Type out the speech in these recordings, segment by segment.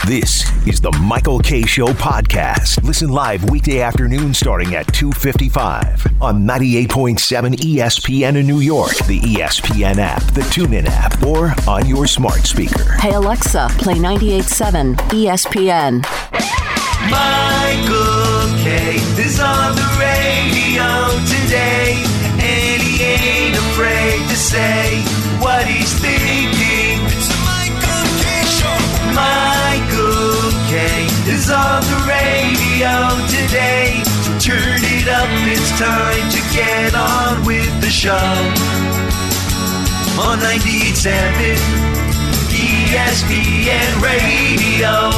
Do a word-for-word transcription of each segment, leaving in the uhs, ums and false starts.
This is the Michael Kay Show podcast. Listen live weekday afternoon starting at two fifty-five on ninety-eight point seven E S P N in New York, the E S P N app, the TuneIn app, or on your smart speaker. Hey Alexa, play ninety-eight point seven E S P N. Michael Kay is on the radio today, and he ain't afraid to say what he's thinking. It's the Michael Kay Show. Michael Kay is on the radio today, so turn it up, it's time to get on with the show. On ninety-eight point seven E S P N Radio.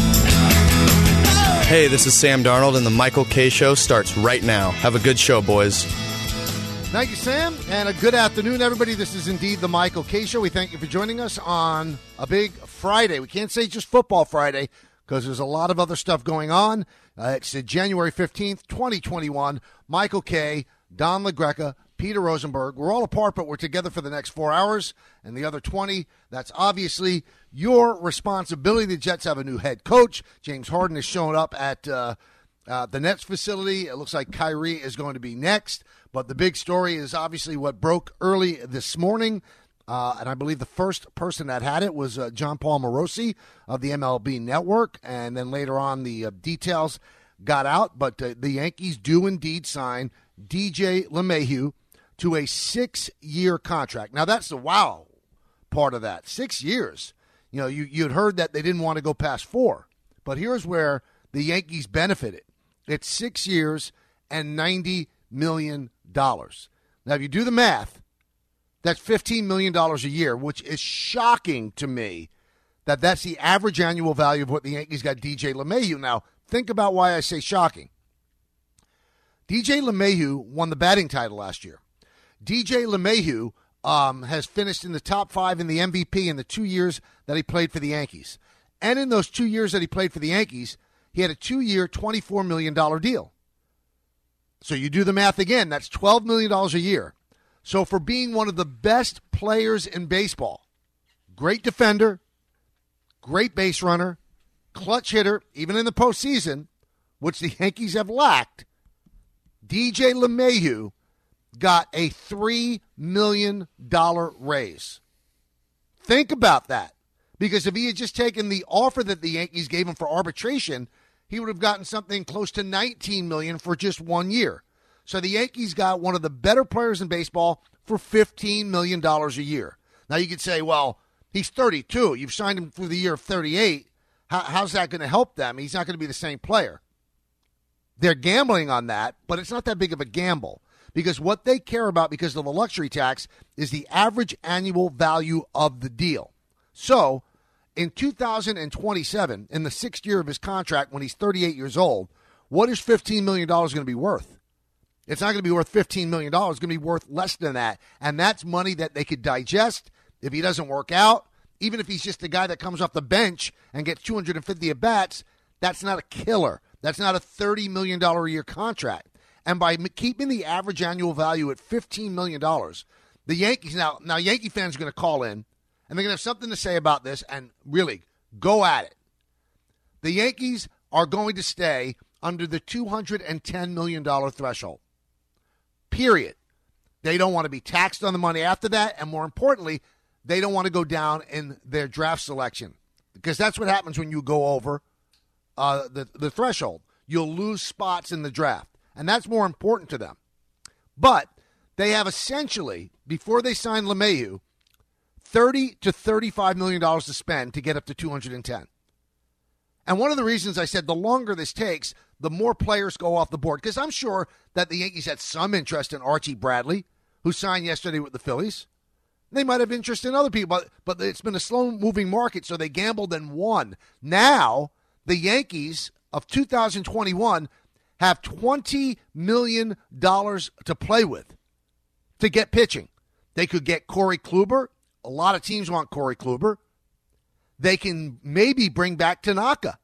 Hey, this is Sam Darnold, and the Michael Kay Show starts right now. Have a good show, boys. Thank you, Sam, and a good afternoon, everybody. This is indeed the Michael Kay Show. We thank you for joining us on a big Friday. We can't say just Football Friday because there's a lot of other stuff going on. Uh, it's January fifteenth, twenty twenty-one. Michael Kay, Don LaGreca, Peter Rosenberg. We're all apart, but we're together for the next four hours. And the other twenty, that's obviously your responsibility. The Jets have a new head coach. James Harden has shown up at uh, uh, the Nets facility. It looks like Kyrie is going to be next. But the big story is obviously what broke early this morning. Uh, and I believe the first person that had it was uh, John Paul Morosi of the M L B Network. And then later on, the uh, details got out. But uh, the Yankees do indeed sign D J LeMahieu to a six-year contract. Now, that's the wow part of that. Six years. You know, you, you'd heard that they didn't want to go past four. But here's where the Yankees benefited. It's six years and ninety million dollars. Now, if you do the math, that's fifteen million dollars a year, which is shocking to me that that's the average annual value of what the Yankees got D J LeMahieu. Now, think about why I say shocking. D J LeMahieu won the batting title last year. D J LeMahieu um, has finished in the top five in the M V P in the two years that he played for the Yankees. And in those two years that he played for the Yankees, he had a two-year, twenty-four million dollars deal. So you do the math again, that's twelve million dollars a year. So for being one of the best players in baseball, great defender, great base runner, clutch hitter, even in the postseason, which the Yankees have lacked, D J LeMahieu got a three million dollars raise. Think about that. Because if he had just taken the offer that the Yankees gave him for arbitration, he would have gotten something close to nineteen million dollars for just one year. So the Yankees got one of the better players in baseball for fifteen million dollars a year. Now you could say, well, he's thirty-two. You've signed him for the year of thirty-eight. How, how's that going to help them? He's not going to be the same player. They're gambling on that, but it's not that big of a gamble. Because what they care about, because of the luxury tax, is the average annual value of the deal. So, in two thousand twenty-seven, in the sixth year of his contract, when he's thirty-eight years old, what is fifteen million dollars going to be worth? It's not going to be worth fifteen million dollars. It's going to be worth less than that. And that's money that they could digest if he doesn't work out. Even if he's just a guy that comes off the bench and gets two hundred fifty at-bats, that's not a killer. That's not a thirty million dollars a year contract. And by keeping the average annual value at fifteen million dollars, the Yankees, now, now Yankee fans are going to call in, and they're going to have something to say about this, and really, go at it. The Yankees are going to stay under the two hundred ten million dollars threshold. Period. They don't want to be taxed on the money after that, and more importantly, they don't want to go down in their draft selection. Because that's what happens when you go over uh, the, the threshold. You'll lose spots in the draft. And that's more important to them. But they have essentially, before they sign LeMahieu, thirty to thirty-five million dollars to spend to get up to two hundred ten. And one of the reasons I said the longer this takes, the more players go off the board. Because I'm sure that the Yankees had some interest in Archie Bradley, who signed yesterday with the Phillies. They might have interest in other people, but, but it's been a slow-moving market, so they gambled and won. Now, the Yankees of two thousand twenty-one have twenty million dollars to play with to get pitching. They could get Corey Kluber. A lot of teams want Corey Kluber. They can maybe bring back Tanaka.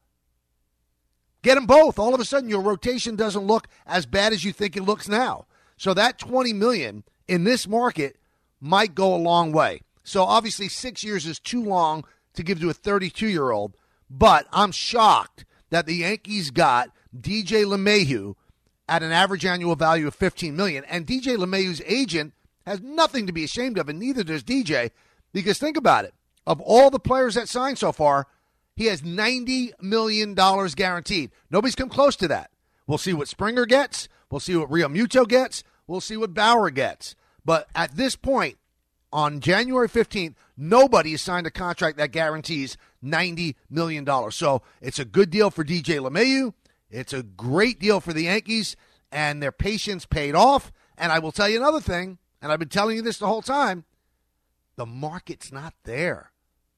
Get them both. All of a sudden, your rotation doesn't look as bad as you think it looks now. So that twenty million dollars in this market might go a long way. So obviously, six years is too long to give to a thirty-two-year-old. But I'm shocked that the Yankees got D J LeMahieu at an average annual value of fifteen million dollars. And D J LeMahieu's agent has nothing to be ashamed of, and neither does D J. Because think about it. Of all the players that signed so far, he has ninety million dollars guaranteed. Nobody's come close to that. We'll see what Springer gets. We'll see what Realmuto gets. We'll see what Bauer gets. But at this point, on January fifteenth, nobody has signed a contract that guarantees ninety million dollars. So it's a good deal for D J LeMahieu. It's a great deal for the Yankees, and their patience paid off. And I will tell you another thing, and I've been telling you this the whole time, the market's not there.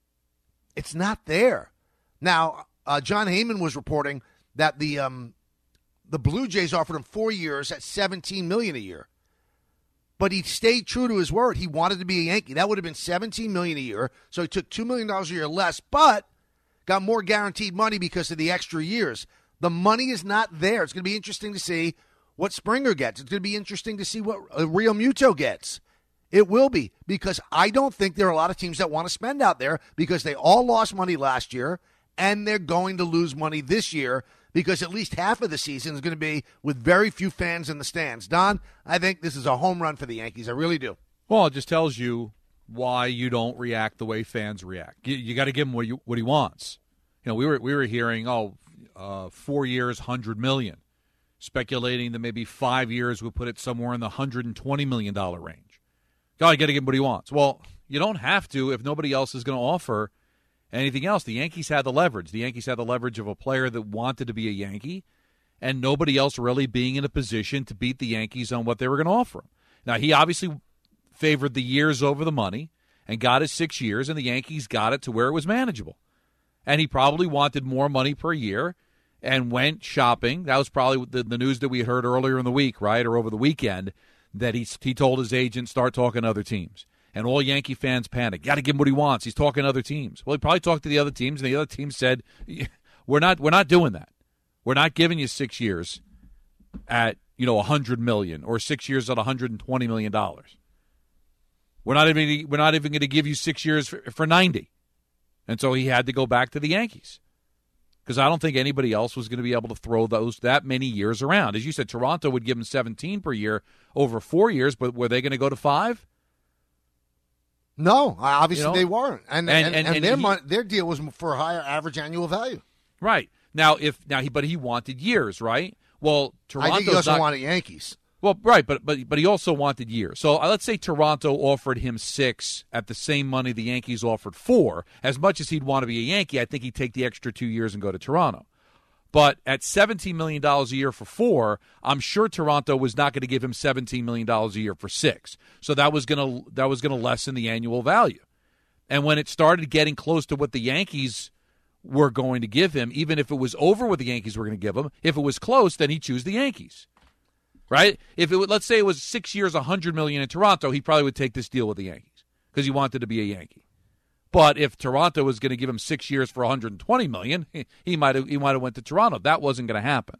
It's not there. Now, uh, John Heyman was reporting that the um, the Blue Jays offered him four years at seventeen million dollars a year. But he stayed true to his word. He wanted to be a Yankee. That would have been seventeen million dollars a year. So he took two million dollars a year less, but got more guaranteed money because of the extra years. The money is not there. It's going to be interesting to see what Springer gets. It's going to be interesting to see what uh, Realmuto gets. It will be, because I don't think there are a lot of teams that want to spend out there, because they all lost money last year, and they're going to lose money this year, because at least half of the season is going to be with very few fans in the stands. Don, I think this is a home run for the Yankees. I really do. Well, it just tells you why you don't react the way fans react. You, you got to give him what, you, what he wants. You know, we were we were hearing, oh, uh, four years, one hundred million dollars, speculating that maybe five years would put it somewhere in the one hundred twenty million dollars range. God, you got to give him what he wants. Well, you don't have to if nobody else is going to offer anything else. The Yankees had the leverage. The Yankees had the leverage of a player that wanted to be a Yankee, and nobody else really being in a position to beat the Yankees on what they were going to offer him. Now, he obviously favored the years over the money and got his six years, and the Yankees got it to where it was manageable. And he probably wanted more money per year and went shopping. That was probably the, the news that we had heard earlier in the week, right, or over the weekend, that he, he told his agent, start talking to other teams. And all Yankee fans panic. Got to give him what he wants. He's talking to other teams. Well, he probably talked to the other teams, and the other teams said, "We're not. We're not doing that. We're not giving you six years at you know a hundred million or six years at one hundred and twenty million dollars. We're not even. We're not even going to give you six years for, for ninety." And so he had to go back to the Yankees, because I don't think anybody else was going to be able to throw those that many years around. As you said, Toronto would give him seventeen per year over four years, but were they going to go to five? No, obviously you know? they weren't, and and, and, and, and their he, money, their deal was for a higher average annual value. Right now, if now he but he wanted years, right? Well, Toronto. I think he also wanted Yankees. Well, right, but but but he also wanted years. So uh, let's say Toronto offered him six at the same money the Yankees offered four. As much as he'd want to be a Yankee, I think he'd take the extra two years and go to Toronto. But at seventeen million dollars a year for four, I'm sure Toronto was not going to give him seventeen million dollars a year for six. So that was going to that was going to lessen the annual value. And when it started getting close to what the Yankees were going to give him, even if it was over what the Yankees were going to give him, if it was close, then he'd choose the Yankees. Right? If it would, let's say it was six years, one hundred million dollars in Toronto, he probably would take this deal with the Yankees because he wanted to be a Yankee. But if Toronto was going to give him six years for one hundred twenty million dollars, he might have he might have went to Toronto. That wasn't going to happen.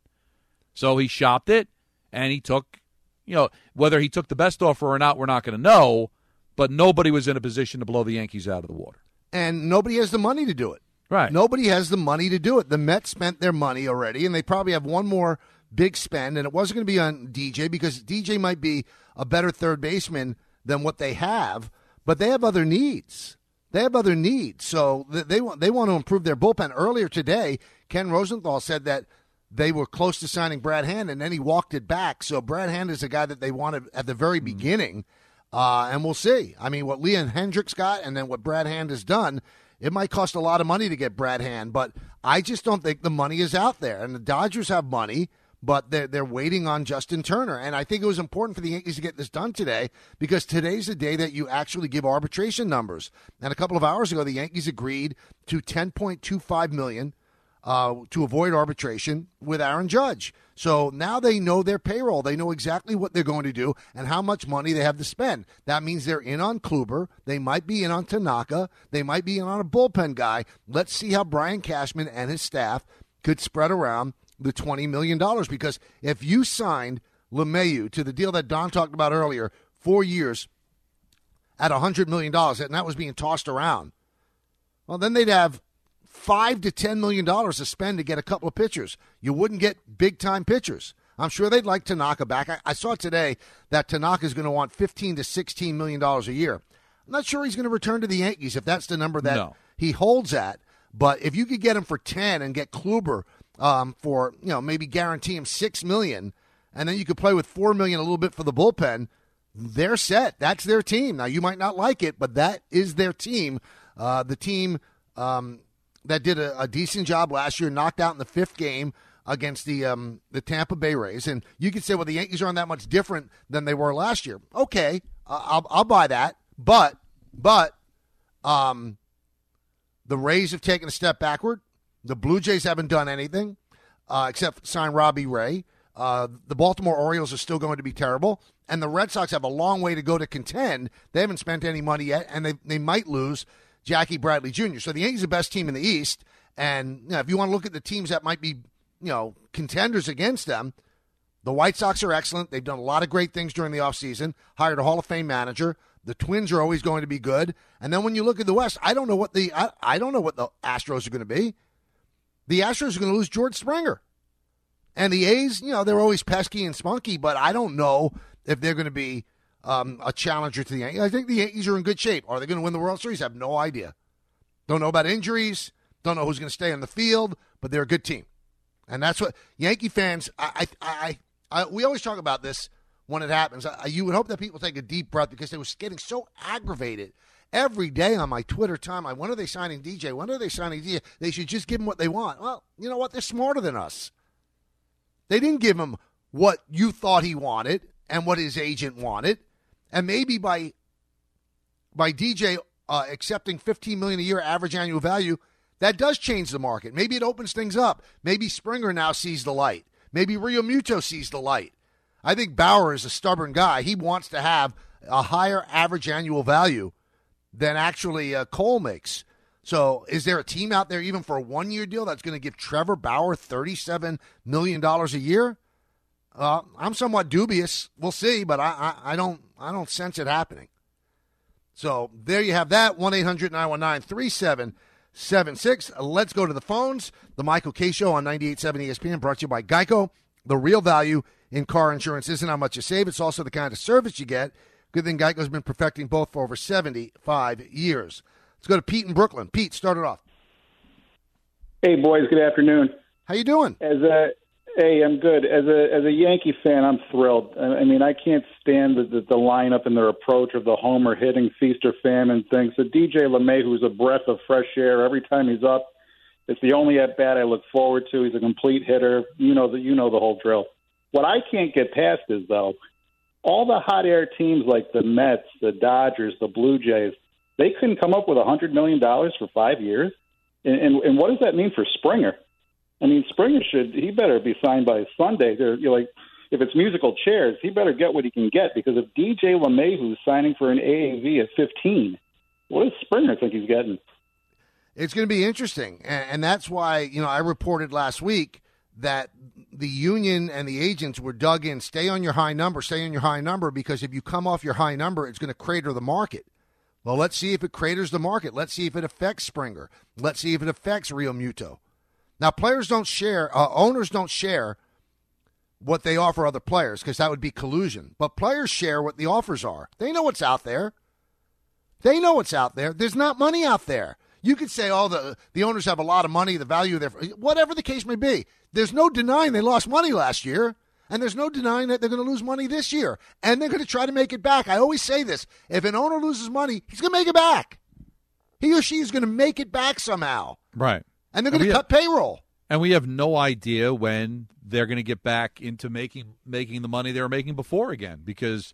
So he shopped it, and he took, you know, whether he took the best offer or not, we're not going to know. But nobody was in a position to blow the Yankees out of the water. And nobody has the money to do it. Right. Nobody has the money to do it. The Mets spent their money already, and they probably have one more big spend, and it wasn't going to be on D J, because D J might be a better third baseman than what they have, but they have other needs. They have other needs, so they want they want to improve their bullpen. Earlier today, Ken Rosenthal said that they were close to signing Brad Hand, and then he walked it back. So Brad Hand is a guy that they wanted at the very beginning, uh, and we'll see. I mean, what Leon Hendricks got and then what Brad Hand has done, it might cost a lot of money to get Brad Hand, but I just don't think the money is out there. And the Dodgers have money, but they're, they're waiting on Justin Turner. And I think it was important for the Yankees to get this done today, because today's the day that you actually give arbitration numbers. And a couple of hours ago, the Yankees agreed to ten point two five million dollars uh, to avoid arbitration with Aaron Judge. So now they know their payroll. They know exactly what they're going to do and how much money they have to spend. That means they're in on Kluber. They might be in on Tanaka. They might be in on a bullpen guy. Let's see how Brian Cashman and his staff could spread around the twenty million dollars, because if you signed LeMahieu to the deal that Don talked about earlier, four years at one hundred million dollars, and that was being tossed around, well, then they'd have five to ten million dollars to spend to get a couple of pitchers. You wouldn't get big-time pitchers. I'm sure they'd like Tanaka back. I, I saw today that Tanaka is going to want fifteen to sixteen million dollars a year. I'm not sure he's going to return to the Yankees if that's the number that no. he holds at. But if you could get him for ten and get Kluber um, for, you know, maybe guarantee him six million dollars, and then you could play with four million dollars a little bit for the bullpen, they're set. That's their team. Now, you might not like it, but that is their team. Uh, the team um, that did a, a decent job last year, knocked out in the fifth game against the um, the Tampa Bay Rays. And you could say, well, the Yankees aren't that much different than they were last year. Okay, uh, I'll, I'll buy that. But, but um, the Rays have taken a step backward. The Blue Jays haven't done anything uh, except sign Robbie Ray. Uh, the Baltimore Orioles are still going to be terrible. And the Red Sox have a long way to go to contend. They haven't spent any money yet, and they they might lose Jackie Bradley Junior So the Yankees are the best team in the East. And you know, if you want to look at the teams that might be, you know, contenders against them, the White Sox are excellent. They've done a lot of great things during the offseason, hired a Hall of Fame manager. The Twins are always going to be good. And then when you look at the West, I don't know what the I, I don't know what the Astros are going to be. The Astros are going to lose George Springer. And the A's, you know, they're always pesky and spunky, but I don't know if they're going to be um, a challenger to the Yankees. I think the Yankees are in good shape. Are they going to win the World Series? I have no idea. Don't know about injuries. Don't know who's going to stay on the field, but they're a good team. And that's what Yankee fans, I, I, I, I we always talk about this when it happens. I, you would hope that people take a deep breath because they were getting so aggravated every day on my Twitter timeline. When are they signing D J? When are they signing D J? They should just give them what they want. Well, you know what? They're smarter than us. They didn't give him what you thought he wanted and what his agent wanted. And maybe by by D J uh, accepting fifteen million dollars a year average annual value, that does change the market. Maybe it opens things up. Maybe Springer now sees the light. Maybe Rio Muto sees the light. I think Bauer is a stubborn guy. He wants to have a higher average annual value than actually uh, Cole makes. So is there a team out there even for a one-year deal that's going to give Trevor Bauer thirty-seven million dollars a year? Uh, I'm somewhat dubious. We'll see, but I, I, I don't I don't sense it happening. So there you have that, one eight hundred nine one nine three seven seven six. Let's go to the phones. The Michael Kay Show on ninety-eight point seven E S P N brought to you by Geico. The real value in car insurance isn't how much you save. It's also the kind of service you get. Good thing Geico's been perfecting both for over seventy-five years. Let's go to Pete in Brooklyn. Pete, start it off. Hey, boys. Good afternoon. How you doing? As a hey, I'm good. As a as a Yankee fan, I'm thrilled. I mean, I can't stand the, the, the lineup and their approach of the homer hitting, feast or famine thing. So D J LeMay, who's a breath of fresh air, every time he's up, it's the only at bat I look forward to. He's a complete hitter. You know the you know the whole drill. What I can't get past is though, all the hot air teams like the Mets, the Dodgers, the Blue Jays. They couldn't come up with one hundred million dollars for five years? And, and, and what does that mean for Springer? I mean, Springer should, he better be signed by Sunday. They're, you're like, if it's musical chairs, he better get what he can get because if D J LeMay, who's signing for an A A V at fifteen, what does Springer think he's getting? It's going to be interesting. And, and that's why, you know, I reported last week that the union and the agents were dug in. Stay on your high number, stay on your high number, because if you come off your high number, it's going to crater the market. Well, let's see if it craters the market. Let's see if it affects Springer. Let's see if it affects Rio Muto. Now, players don't share, uh, owners don't share what they offer other players because that would be collusion. But players share what the offers are. They know what's out there. They know what's out there. There's not money out there. You could say, oh, the, the owners have a lot of money, the value of their, whatever the case may be. There's no denying they lost money last year. And there's no denying that they're going to lose money this year. And they're going to try to make it back. I always say this. If an owner loses money, he's going to make it back. He or she is going to make it back somehow. Right. And they're going to cut have, payroll. And we have no idea when they're going to get back into making making the money they were making before again. Because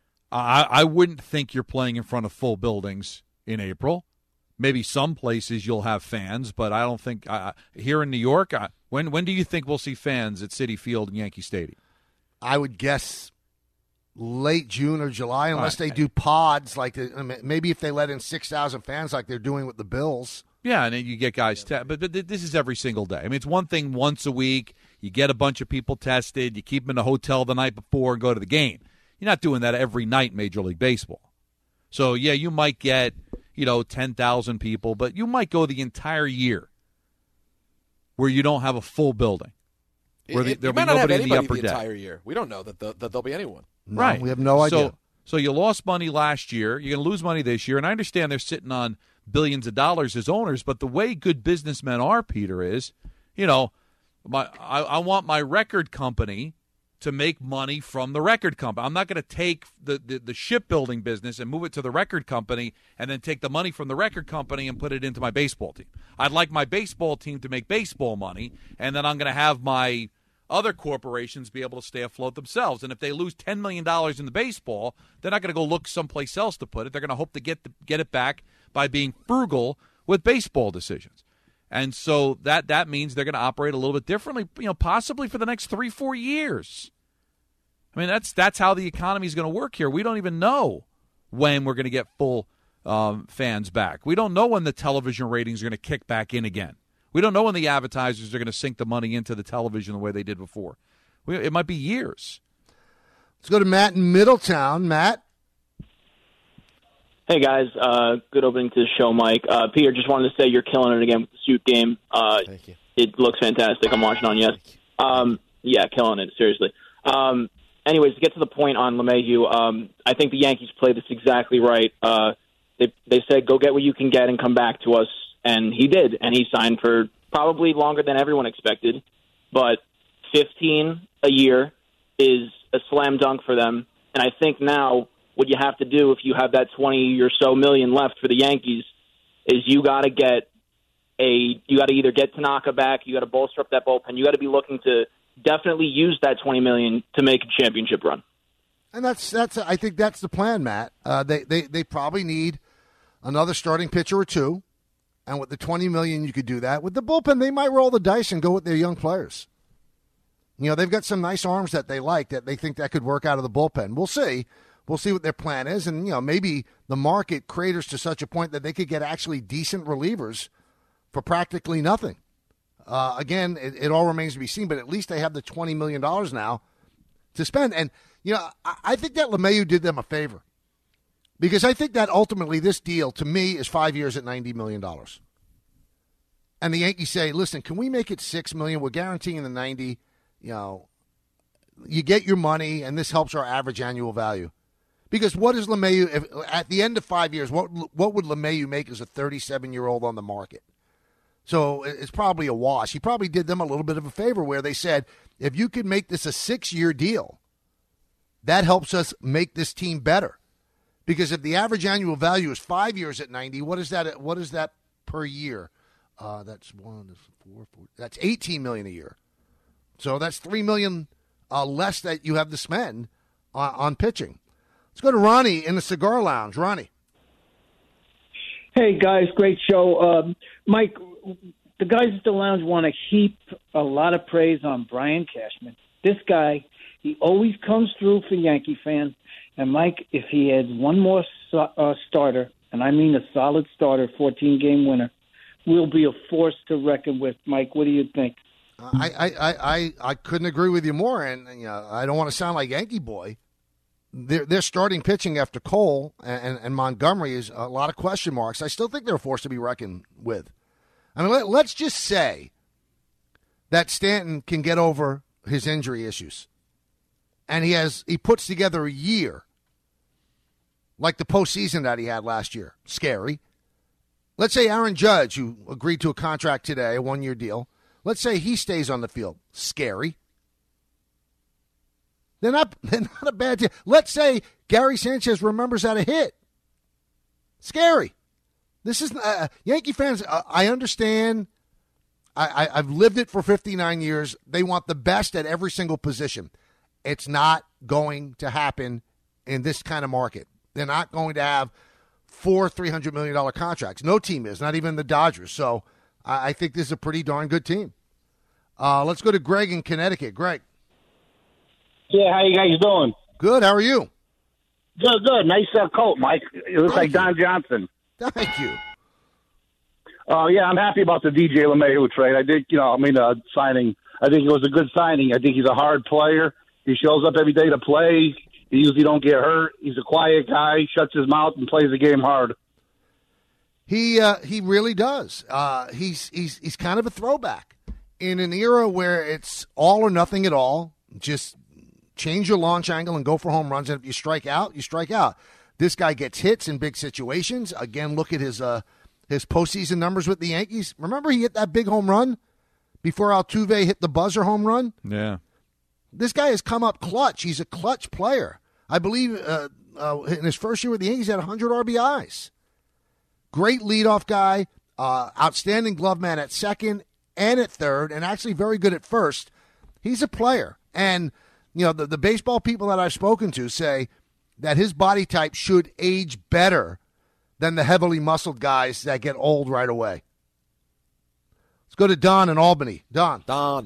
I, I wouldn't think you're playing in front of full buildings in April. Maybe some places you'll have fans, but I don't think uh, here in New York. Uh, when when do you think we'll see fans at Citi Field and Yankee Stadium? I would guess late June or July, unless right. they do pods like the, maybe if they let in six thousand fans like they're doing with the Bills. Yeah, and then you get guys te- but, but this is every single day. I mean, it's one thing once a week. You get a bunch of people tested. You keep them in a hotel the night before and go to the game. You're not doing that every night in Major League Baseball. So yeah, you might get. You know, ten thousand people, but you might go the entire year where you don't have a full building. Where the, it, there'll you might be not have nobody in the anybody upper the deck. entire year. We don't know that, the, that there'll be anyone. No, right. We have no idea. So, so you lost money last year. You're going to lose money this year. And I understand they're sitting on billions of dollars as owners, but the way good businessmen are, Peter, is, you know, my I, I want my record company to make money from the record company. I'm not going to take the, the, the shipbuilding business and move it to the record company and then take the money from the record company and put it into my baseball team. I'd like my baseball team to make baseball money, and then I'm going to have my other corporations be able to stay afloat themselves. And if they lose ten million dollars in the baseball, they're not going to go look someplace else to put it. They're going to hope to get the, get it back by being frugal with baseball decisions. And so that that means they're going to operate a little bit differently, you know, possibly for the next three, four years. I mean, that's that's how the economy is going to work here. We don't even know when we're going to get full um, fans back. We don't know when the television ratings are going to kick back in again. We don't know when the advertisers are going to sink the money into the television the way they did before. We, it might be years. Let's go to Matt in Middletown. Matt? Hey, guys. Uh, good opening to the show, Mike. Uh, Peter, just wanted to say you're killing it again with the suit game. Uh, Thank you. It looks fantastic. I'm watching on Yes. Um, yeah, killing it, seriously. Um, anyways, to get to the point on LeMahieu, um, I think the Yankees played this exactly right. Uh, they, they said, go get what you can get and come back to us. And he did, and he signed for probably longer than everyone expected. But fifteen a year is a slam dunk for them. And I think now what you have to do if you have that twenty or so million left for the Yankees is you got to get a you got to either get Tanaka back, you got to bolster up that bullpen, you got to be looking to definitely use that twenty million to make a championship run. And that's that's I think that's the plan, Matt. Uh, they they they probably need another starting pitcher or two. And with the twenty million dollars, you could do that. With the bullpen, they might roll the dice and go with their young players. You know, they've got some nice arms that they like that they think that could work out of the bullpen. We'll see. We'll see what their plan is. And, you know, maybe the market craters to such a point that they could get actually decent relievers for practically nothing. Uh, again, it, it all remains to be seen, but at least they have the twenty million dollars now to spend. And, you know, I, I think that LeMahieu did them a favor. Because I think that ultimately this deal, to me, is five years at ninety million dollars. And the Yankees say, listen, can we make it six million dollars? We're guaranteeing the ninety. You know, you get your money, and this helps our average annual value. Because what is LeMahieu, if, at the end of five years, what what would LeMahieu make as a thirty-seven-year-old on the market? So it's probably a wash. He probably did them a little bit of a favor where they said, if you could make this a six-year deal, that helps us make this team better. Because if the average annual value is five years at ninety, what is that? What is that per year? Uh, that's one, four, four. That's eighteen million a year. So that's three million uh, less that you have to spend on, on pitching. Let's go to Ronnie in the Cigar Lounge. Ronnie. Hey guys, great show. Um, Mike, the guys at the lounge want to heap a lot of praise on Brian Cashman. This guy, he always comes through for Yankee fans. And, Mike, if he adds one more uh, starter, and I mean a solid starter, fourteen-game winner, we'll be a force to reckon with. Mike, what do you think? I, I, I, I couldn't agree with you more, and you know, I don't want to sound like Yankee boy. They're, they're starting pitching after Cole and, and Montgomery is a lot of question marks. I still think they're a force to be reckoned with. I mean, let, let's just say that Stanton can get over his injury issues. And he has he puts together a year like the postseason that he had last year. Scary. Let's say Aaron Judge, who agreed to a contract today, a one-year deal, let's say he stays on the field. Scary. They're not, they're not a bad deal. Let's say Gary Sanchez remembers how to hit. Scary. This is uh, Yankee fans, uh, I understand. I, I, I've lived it for fifty-nine years. They want the best at every single position. It's not going to happen in this kind of market. They're not going to have four three hundred million dollars contracts. No team is, not even the Dodgers. So I, I think this is a pretty darn good team. Uh, let's go to Greg in Connecticut. Greg. Yeah, how you guys doing? Good. How are you? Good, good. Nice uh, coat, Mike. It looks Thank like you. Don Johnson. Thank you. Oh, uh, yeah, I'm happy about the D J LeMahieu trade. I think, you know, I mean, uh, signing, I think it was a good signing. I think he's a hard player. He shows up every day to play. He usually don't get hurt. He's a quiet guy, shuts his mouth, and plays the game hard. He uh, he really does. Uh, he's he's he's kind of a throwback. in an era where it's all or nothing at all, just change your launch angle and go for home runs. And if you strike out, you strike out. This guy gets hits in big situations. Again, look at his uh, his postseason numbers with the Yankees. Remember he hit that big home run before Altuve hit the buzzer home run? Yeah. This guy has come up clutch. He's a clutch player. I believe uh, uh, in his first year with the Yankees, he had one hundred R B Is. Great leadoff guy, uh, outstanding glove man at second and at third, and actually very good at first. He's a player. And, you know, the, the baseball people that I've spoken to say that his body type should age better than the heavily muscled guys that get old right away. Let's go to Don in Albany. Don. Don.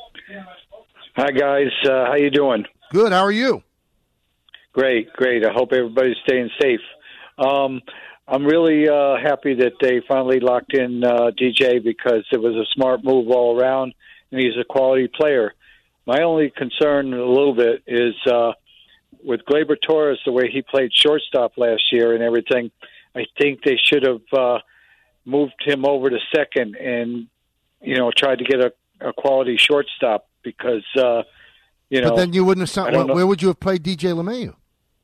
Hi, guys. Uh, how you doing? Good. How are you? Great, great. I hope everybody's staying safe. Um, I'm really uh, happy that they finally locked in uh, D J because it was a smart move all around, and he's a quality player. My only concern a little bit is uh, with Gleyber Torres, the way he played shortstop last year and everything, I think they should have uh, moved him over to second and, you know, tried to get a, a quality shortstop because, uh, you know. But then you wouldn't have signed. Where, where would you have played D J LeMahieu?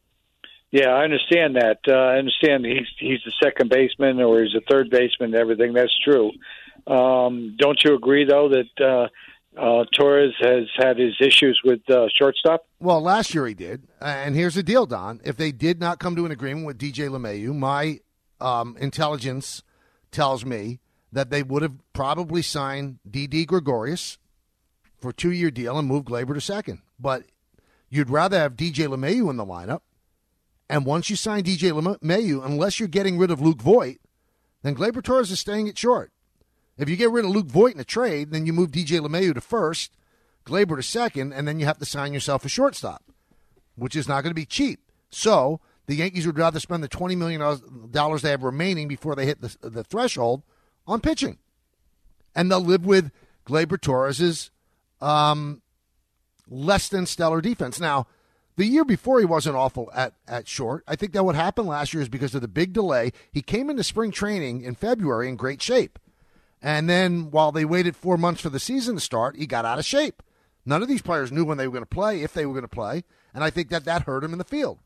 Yeah, I understand that. Uh, I understand he's he's a second baseman or he's a third baseman and everything. That's true. Um, don't you agree, though, that uh, uh, Torres has had his issues with uh, shortstop? Well, last year he did. And here's the deal, Don. If they did not come to an agreement with D J LeMahieu, my um, intelligence tells me that they would have probably signed Didi Gregorius for a two-year deal and moved Gleyber to second. But you'd rather have D J LeMahieu in the lineup. And once you sign D J LeMahieu, unless you're getting rid of Luke Voit, then Gleyber Torres is staying at short. If you get rid of Luke Voit in a trade, then you move D J LeMahieu to first, Gleyber to second, and then you have to sign yourself a shortstop, which is not going to be cheap. So the Yankees would rather spend the twenty million dollars they have remaining before they hit the, the threshold on pitching. And they'll live with Gleyber Torres' um, less than stellar defense. Now, the year before he wasn't awful at, at short. I think that what happened last year is because of the big delay. He came into spring training in February in great shape. And then while they waited four months for the season to start, he got out of shape. None of these players knew when they were going to play, if they were going to play. And I think that that hurt him in the field.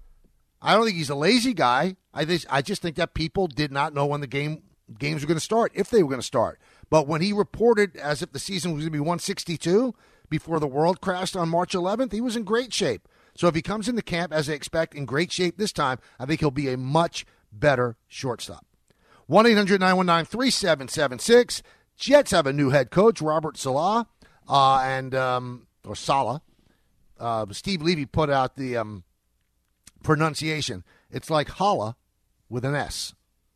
I don't think he's a lazy guy. I just, I just think that people did not know when the game games were going to start, if they were going to start. But when he reported as if the season was going to be one sixty-two before the world crashed on March eleventh, he was in great shape. So if he comes into camp, as they expect, in great shape this time, I think he'll be a much better shortstop. one eight hundred nine one nine three seven seven six. Jets have a new head coach, Robert Saleh, uh, and um, or Saleh. Uh, Steve Levy put out the um, pronunciation. It's like holla with an S.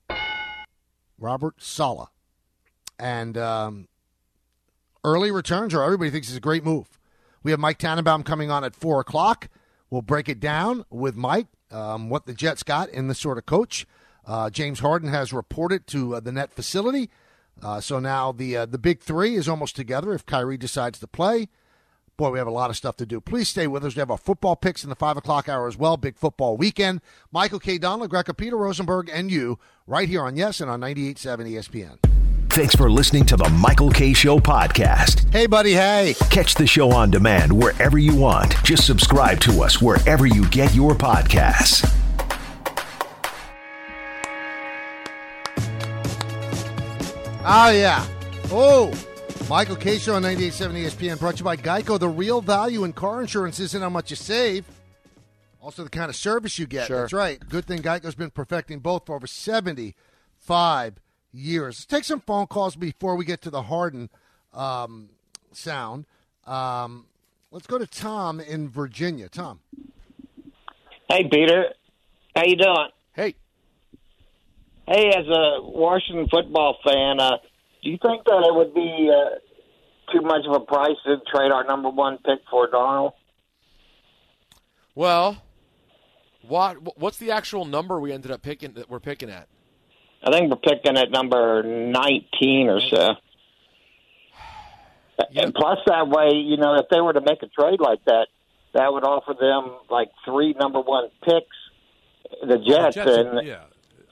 Robert Saleh. And um, early returns, or everybody thinks it's a great move. We have Mike Tannenbaum coming on at four o'clock. We'll break it down with Mike, um, what the Jets got in this sort of coach. Uh, James Harden has reported to uh, the net facility. Uh, so now the uh, the big three is almost together if Kyrie decides to play. Boy, we have a lot of stuff to do. Please stay with us. We have our football picks in the five o'clock hour as well. Big football weekend. Michael K. Donald, Greca, Peter Rosenberg, and you right here on Yes and on ninety-eight point seven E S P N. Thanks for listening to the Michael K. Show podcast. Hey, buddy, hey. Catch the show on demand wherever you want. Just subscribe to us wherever you get your podcasts. Oh, yeah. Oh, Michael K. Show on ninety-eight point seven E S P N, brought to you by Geico. The real value in car insurance isn't how much you save, also the kind of service you get. Sure. That's right. Good thing Geico's been perfecting both for over seventy-five years. Let's take some phone calls before we get to the Harden um, sound. Um, let's go to Tom in Virginia. Tom. Hey, Peter. How you doing? Hey. Hey, as a Washington football fan, uh, do you think that it would be uh, too much of a price to trade our number one pick for Darnold? Well, what what's the actual number we ended up picking that we're picking at? I think we're picking at number nineteen or so. Yeah. And plus, that way, you know, if they were to make a trade like that, that would offer them like three number one picks, the Jets. Jets and yeah.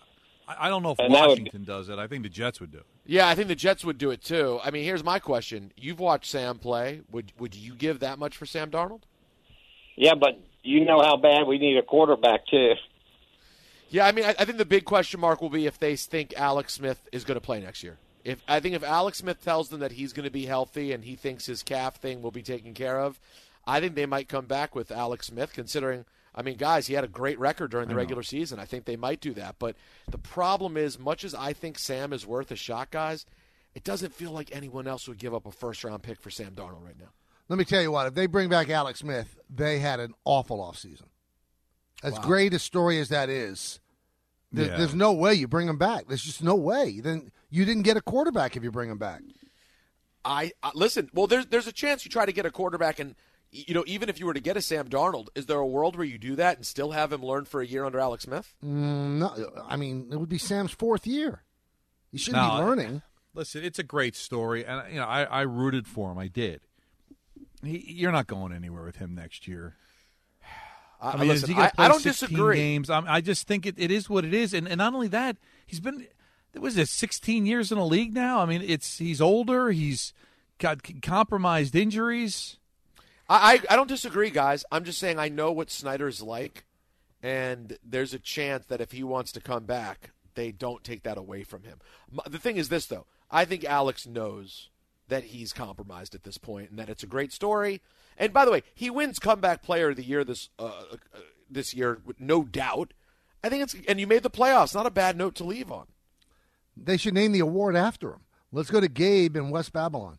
I, I don't know if And that would- Washington does it. I think the Jets would do it. Yeah, I think the Jets would do it too. I mean, here's my question: you've watched Sam play. Would would you give that much for Sam Darnold? Yeah, but you know how bad we need a quarterback too. Yeah, I mean, I, I think the big question mark will be if they think Alex Smith is going to play next year. If I think if Alex Smith tells them that he's going to be healthy and he thinks his calf thing will be taken care of, I think they might come back with Alex Smith, considering, I mean, guys, he had a great record during the regular season. I think they might do that. But the problem is, much as I think Sam is worth a shot, guys, it doesn't feel like anyone else would give up a first-round pick for Sam Darnold right now. Let me tell you what, if they bring back Alex Smith, they had an awful offseason. As Wow. great a story as that is, there, Yeah. there's no way you bring him back. There's just no way. Then you didn't get a quarterback if you bring him back. I uh, listen. Well, there's there's a chance you try to get a quarterback, and you know, even if you were to get a Sam Darnold, is there a world where you do that and still have him learn for a year under Alex Smith? Mm, no, I mean, it would be Sam's fourth year. He shouldn't No, be learning. Listen, it's a great story, and you know I, I rooted for him. I did. He, you're not going anywhere with him next year. I, I mean, listen, is he going I, to play I don't sixteen disagree. games? I, I just think it, it is what it is, and and not only that, he's been was it sixteen years in the league now. I mean, it's he's older. He's got compromised injuries. I, I I don't disagree, guys. I'm just saying I know what Snyder's like, and there's a chance that if he wants to come back, they don't take that away from him. M- The thing is this, though. I think Alex knows that he's compromised at this point and that it's a great story. And by the way, he wins comeback player of the year this uh, uh, this year, with no doubt. I think it's and you made the playoffs. Not a bad note to leave on. They should name the award after him. Let's go to Gabe in West Babylon.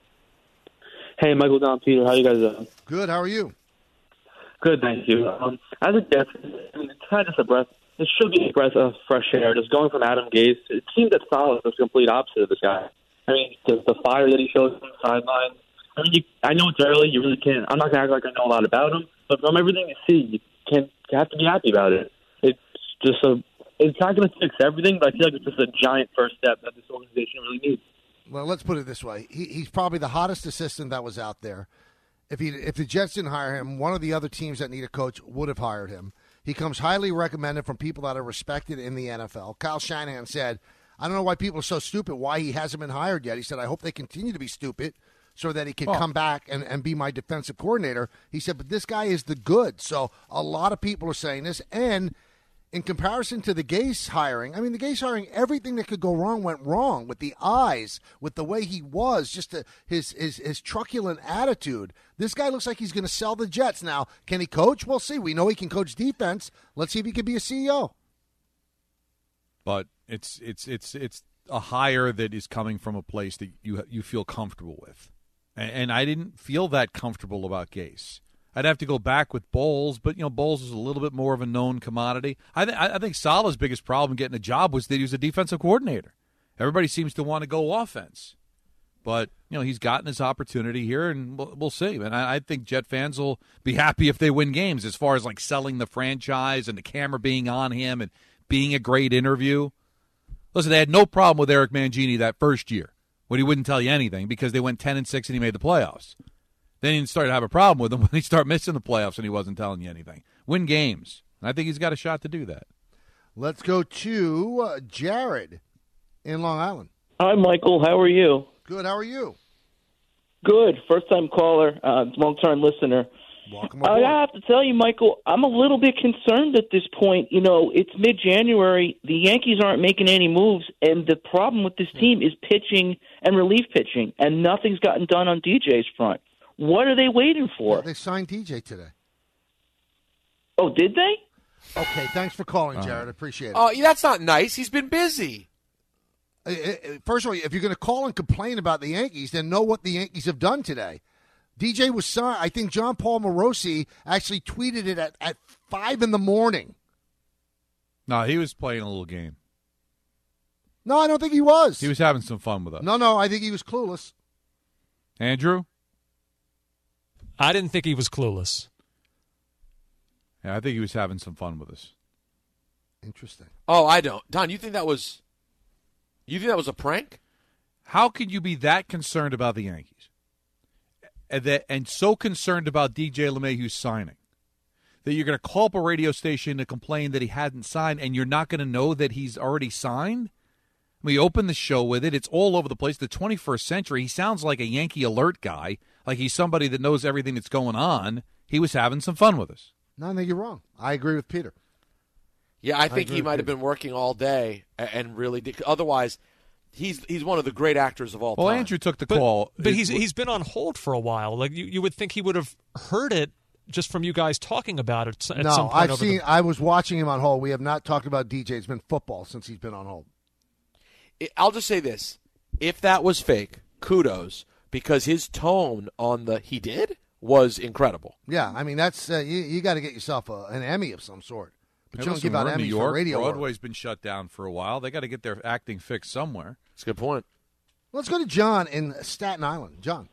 Hey, Michael, Don, Peter, how you guys doing? Good. How are you? Good, thank you. Um, as a Jets, I mean, it's kind of just a breath. It should be a breath of fresh air. Just going from Adam Gase, it seems that Salah is the complete opposite of this guy. I mean, the, the fire that he shows on the sideline. I mean, you, I know it's early. You really can't. I'm not gonna act like I know a lot about him, but from everything you see, you can you have to be happy about it. It's just a. It's not going to fix everything, but I feel like it's just a giant first step that this organization really needs. Well, let's put it this way: he, he's probably the hottest assistant that was out there. If he, if the Jets didn't hire him, one of the other teams that need a coach would have hired him. He comes highly recommended from people that are respected in the N F L. Kyle Shanahan said, "I don't know why people are so stupid. Why he hasn't been hired yet?" He said, "I hope they continue to be stupid, so that he can Oh. come back and, and be my defensive coordinator." He said, "But this guy is the good." So a lot of people are saying this, and in comparison to the Gase hiring, I mean, the Gase hiring, everything that could go wrong went wrong with the eyes, with the way he was, just the, his, his his truculent attitude. This guy looks like he's going to sell the Jets. Now, can he coach? We'll see. We know he can coach defense. Let's see if he can be a C E O. But it's it's it's it's a hire that is coming from a place that you you feel comfortable with, and, and I didn't feel that comfortable about Gase. I'd have to go back with Bowles, but you know Bowles is a little bit more of a known commodity. I think I think Salah's biggest problem getting a job was that he was a defensive coordinator. Everybody seems to want to go offense, but you know he's gotten his opportunity here, and we'll, we'll see. And I, I think Jet fans will be happy if they win games. As far as like selling the franchise and the camera being on him and being a great interview. Listen, they had no problem with Eric Mangini that first year when he wouldn't tell you anything because they went ten and six and he made the playoffs. Then he started to have a problem with him when he started missing the playoffs and he wasn't telling you anything. Win games. And I think he's got a shot to do that. Let's go to uh, Jared in Long Island. Hi, Michael. How are you? Good. How are you? Good. First-time caller, uh, long-term listener. Welcome I aboard. have to tell you, Michael, I'm a little bit concerned at this point. You know, it's mid-January. The Yankees aren't making any moves, and the problem with this team is pitching and relief pitching, and nothing's gotten done on D J's front. What are they waiting for? They signed D J today. Oh, did they? Okay, thanks for calling, Uh-huh. Jared. I appreciate it. Oh, that's not nice. He's been busy. Uh, uh, First of all, if you're going to call and complain about the Yankees, then know what the Yankees have done today. D J was signed. I think John Paul Morosi actually tweeted it at, at five in the morning. No, he was playing a little game. No, I don't think he was. He was having some fun with us. No, no, I think he was clueless. Andrew? I didn't think he was clueless. Yeah, I think he was having some fun with us. Interesting. Oh, I don't. Don, you think that was you think that was a prank? How could you be that concerned about the Yankees? And, that, and so concerned about D J LeMahieu's signing that you're going to call up a radio station to complain that he hadn't signed, and you're not going to know that he's already signed? We open the show with it. It's all over the place. The twenty-first century, he sounds like a Yankee alert guy, like he's somebody that knows everything that's going on. He was having some fun with us. No, I think you're wrong. I agree with Peter. Yeah, I think I he might have been working all day and really did. Otherwise, he's he's one of the great actors of all well, time. Well, Andrew took the but, call. But he's he's been on hold for a while. Like you, you would think he would have heard it just from you guys talking about it at no, some point. I've over seen. the... I was watching him on hold. We have not talked about D J. It's been football since he's been on hold. I'll just say this. If that was fake, kudos, because his tone on the he did was incredible. Yeah, I mean, that's uh, you, you got to get yourself a, an Emmy of some sort. But Hey, you don't listen, give out we're in Emmys New York. for radio work. Broadway's been shut down for a while. They got to get their acting fixed somewhere. That's a good point. Let's go to John in Staten Island. John.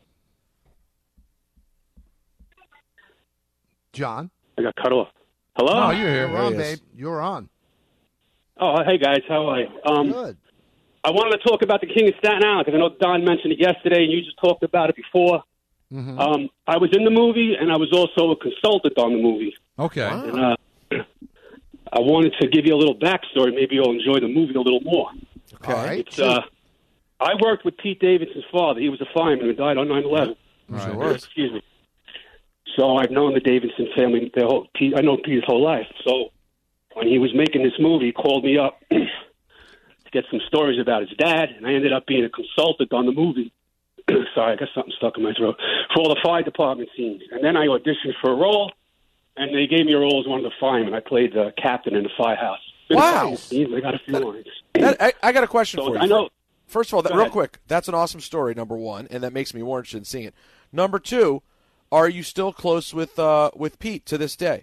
John. I got cut off. Hello? No, you're here. You're on, babe. You're on. Oh, hey, guys. How are you? Um, Good. I wanted to talk about the King of Staten Island because I know Don mentioned it yesterday and you just talked about it before. Mm-hmm. Um, I was in the movie and I was also a consultant on the movie. Okay. And, uh, I wanted to give you a little backstory. Maybe you'll enjoy the movie a little more. Okay. All right. It's, uh, I worked with Pete Davidson's father. He was a fireman who died on nine eleven. Right. Excuse me. So I've known the Davidson family. Their whole, Pete, I know Pete's whole life. So when he was making this movie, he called me up to get some stories about his dad, and I ended up being a consultant on the movie. Sorry, I got something stuck in my throat. For all the fire department scenes. And then I auditioned for a role, and they gave me a role as one of the firemen. I played the captain in the firehouse. Wow. I got a few lines. That, I, I got a question So, for you. I know. First of all, that, Go real ahead. quick, that's an awesome story, number one, and that makes me more interested in seeing it. Number two, are you still close with uh, with Pete to this day?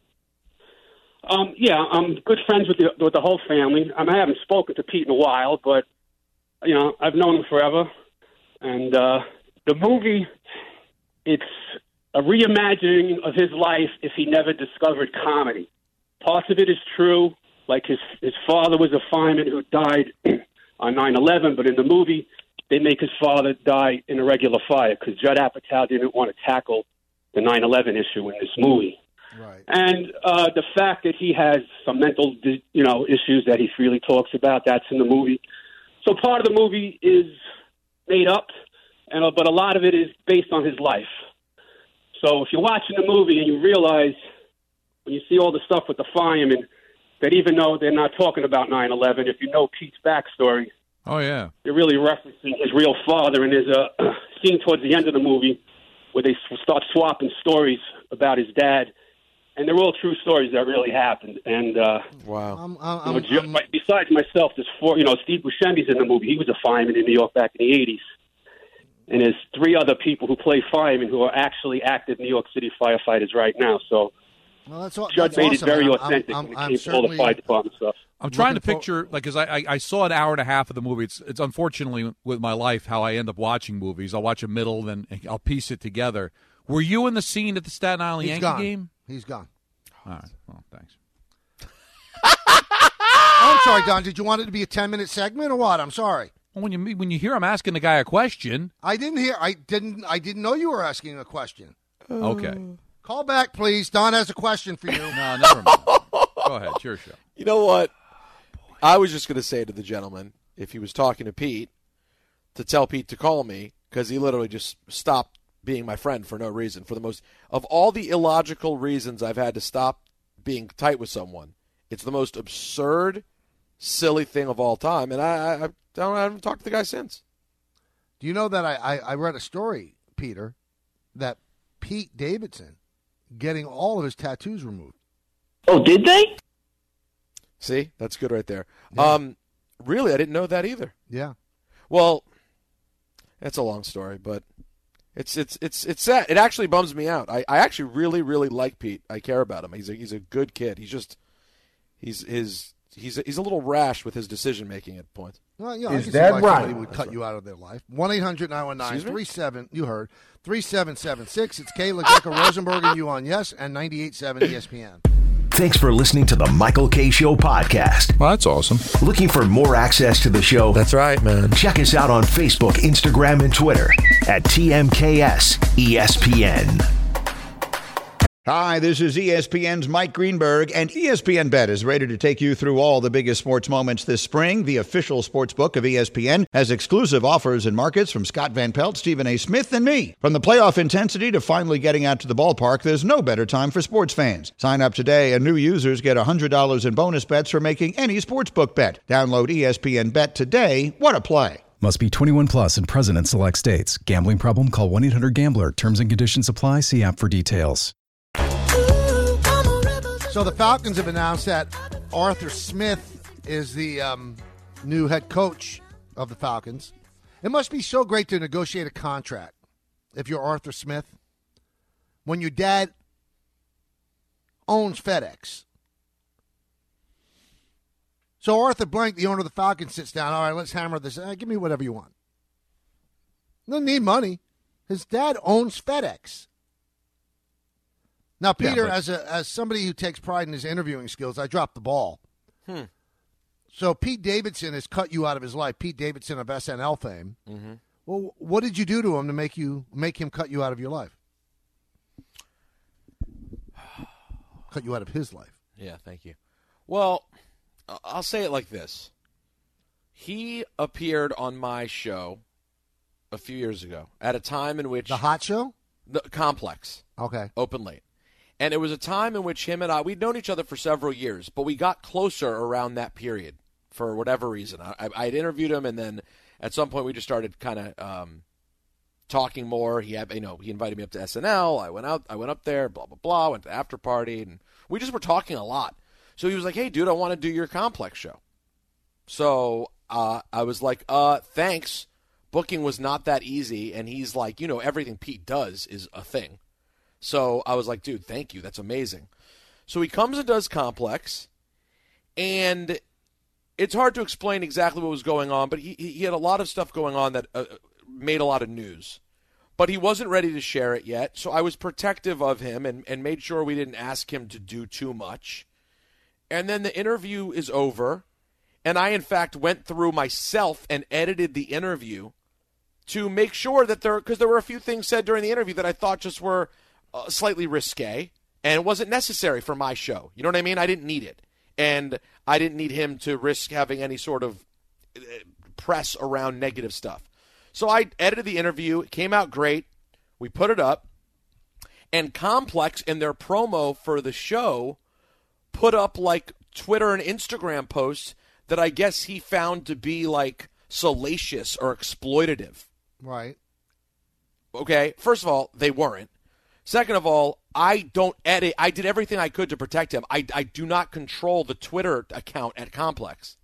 Um, yeah, I'm good friends with the with the whole family. I, mean, I haven't spoken to Pete in a while, but you know I've known him forever. And uh, the movie, it's a reimagining of his life if he never discovered comedy. Parts of it is true, like his his father was a fireman who died on nine eleven, but in the movie they make his father die in a regular fire because Judd Apatow didn't want to tackle the nine eleven issue in this movie. Right. And uh, the fact that he has some mental, you know, issues that he freely talks about, that's in the movie. So part of the movie is made up, and uh, but a lot of it is based on his life. So if you're watching the movie and you realize when you see all the stuff with the firemen that even though they're not talking about nine eleven, if you know Pete's backstory, Oh, yeah. they're really referencing his real father. And there's a scene towards the end of the movie where they start swapping stories about his dad. And they're all true stories that really happened. And uh, wow, I'm, I'm, you know, Joe, my, besides myself, there's four. You know, Steve Buscemi's in the movie. He was a fireman in New York back in the eighties. And there's three other people who play firemen who are actually active New York City firefighters right now. So well, that's, all, Judd that's made awesome, it very man. authentic I'm, when it I'm, came I'm to all the fire department stuff. I'm trying to Looking for- picture, like, because I, I I saw an hour and a half of the movie. It's it's unfortunately with my life how I end up watching movies. I'll watch a middle, then I'll piece it together. Were you in the scene at the Staten Island He's Yankee gone. game? He's gone. All right. Well, thanks. I'm sorry, Don. Did you want it to be a ten-minute segment or what? I'm sorry. Well, when you when you hear I'm asking the guy a question, I didn't hear. I didn't. I didn't know you were asking a question. okay. Call back, please. Don has a question for you. No, never mind. Go ahead. It's your show. You know what? I was just going to say to the gentleman, if he was talking to Pete, to tell Pete to call me, because he literally just stopped being my friend for no reason. For the most of all the illogical reasons I've had to stop being tight with someone, it's the most absurd, silly thing of all time. And I, I, I, don't, I haven't talked to the guy since. Do you know that I, I, I read a story, Peter, that Pete Davidson getting all of his tattoos removed. Oh, did they? See, that's good right there. Yeah. Um, really, I didn't know that either. Yeah. Well, that's a long story, but it's it's it's it's sad. It actually bums me out. I, I actually really really like Pete. I care about him. He's a he's a good kid. He's just he's his he's a, he's a little rash with his decision making at points. Well, yeah, Is I can see that why right? somebody would cut you out of their life. one eight hundred nine one nine three seven You heard three seven seven six. It's Kayla Greco Rosenberg and you on Yes and ninety-eight point seven E S P N. Thanks for listening to the Michael K. Show podcast. Well, that's awesome. Looking for more access to the show? That's right, man. Check us out on Facebook, Instagram, and Twitter at T M K S E S P N. Hi, this is E S P N's Mike Greenberg, and E S P N Bet is ready to take you through all the biggest sports moments this spring. The official sports book of E S P N has exclusive offers and markets from Scott Van Pelt, Stephen A. Smith, and me. From the playoff intensity to finally getting out to the ballpark, there's no better time for sports fans. Sign up today, and new users get one hundred dollars in bonus bets for making any sportsbook bet. Download E S P N Bet today. What a play. Must be twenty-one plus and present in select states. Gambling problem? Call one eight hundred gambler. Terms and conditions apply. See app for details. So the Falcons have announced that Arthur Smith is the um, new head coach of the Falcons. It must be so great to negotiate a contract if you're Arthur Smith when your dad owns FedEx. So Arthur Blank, the owner of the Falcons, sits down. All right, let's hammer this. Uh, give me whatever you want. Doesn't need money. His dad owns FedEx. Now, Peter, yeah, but, as a as somebody who takes pride in his interviewing skills, I dropped the ball. Hmm. So Pete Davidson has cut you out of his life. Pete Davidson of S N L fame. Mm-hmm. Well, what did you do to him to make you make him cut you out of your life? Cut you out of his life. Yeah, thank you. Well, I'll say it like this. He appeared on my show a few years ago at a time in which... The Hot Show? The Complex. Okay. Open late. And it was a time in which him and I, we'd known each other for several years, but we got closer around that period for whatever reason. I, I had interviewed him, and then at some point we just started kind of um, talking more. He had, you know, he invited me up to S N L. I went out, I went up there, blah, blah, blah, went to the after party, and we just were talking a lot. So he was like, hey, dude, I want to do your Complex show. So uh, I was like, uh, thanks. Booking was not that easy, and he's like, you know, everything Pete does is a thing. So I was like, dude, thank you. That's amazing. So he comes and does Complex, and it's hard to explain exactly what was going on, but he, he had a lot of stuff going on that uh, made a lot of news. But he wasn't ready to share it yet, so I was protective of him and, and made sure we didn't ask him to do too much. And then the interview is over, and I, in fact, went through myself and edited the interview to make sure that there, because there were a few things said during the interview that I thought just were uh, slightly risque, and it wasn't necessary for my show. You know what I mean? I didn't need it. And I didn't need him to risk having any sort of press around negative stuff. So I edited the interview. It came out great. We put it up. And Complex, in their promo for the show, put up like Twitter and Instagram posts that I guess he found to be like salacious or exploitative. Right. Okay. First of all, they weren't. Second of all, I don't edit. I did everything I could to protect him. I, I do not control the Twitter account at Complex.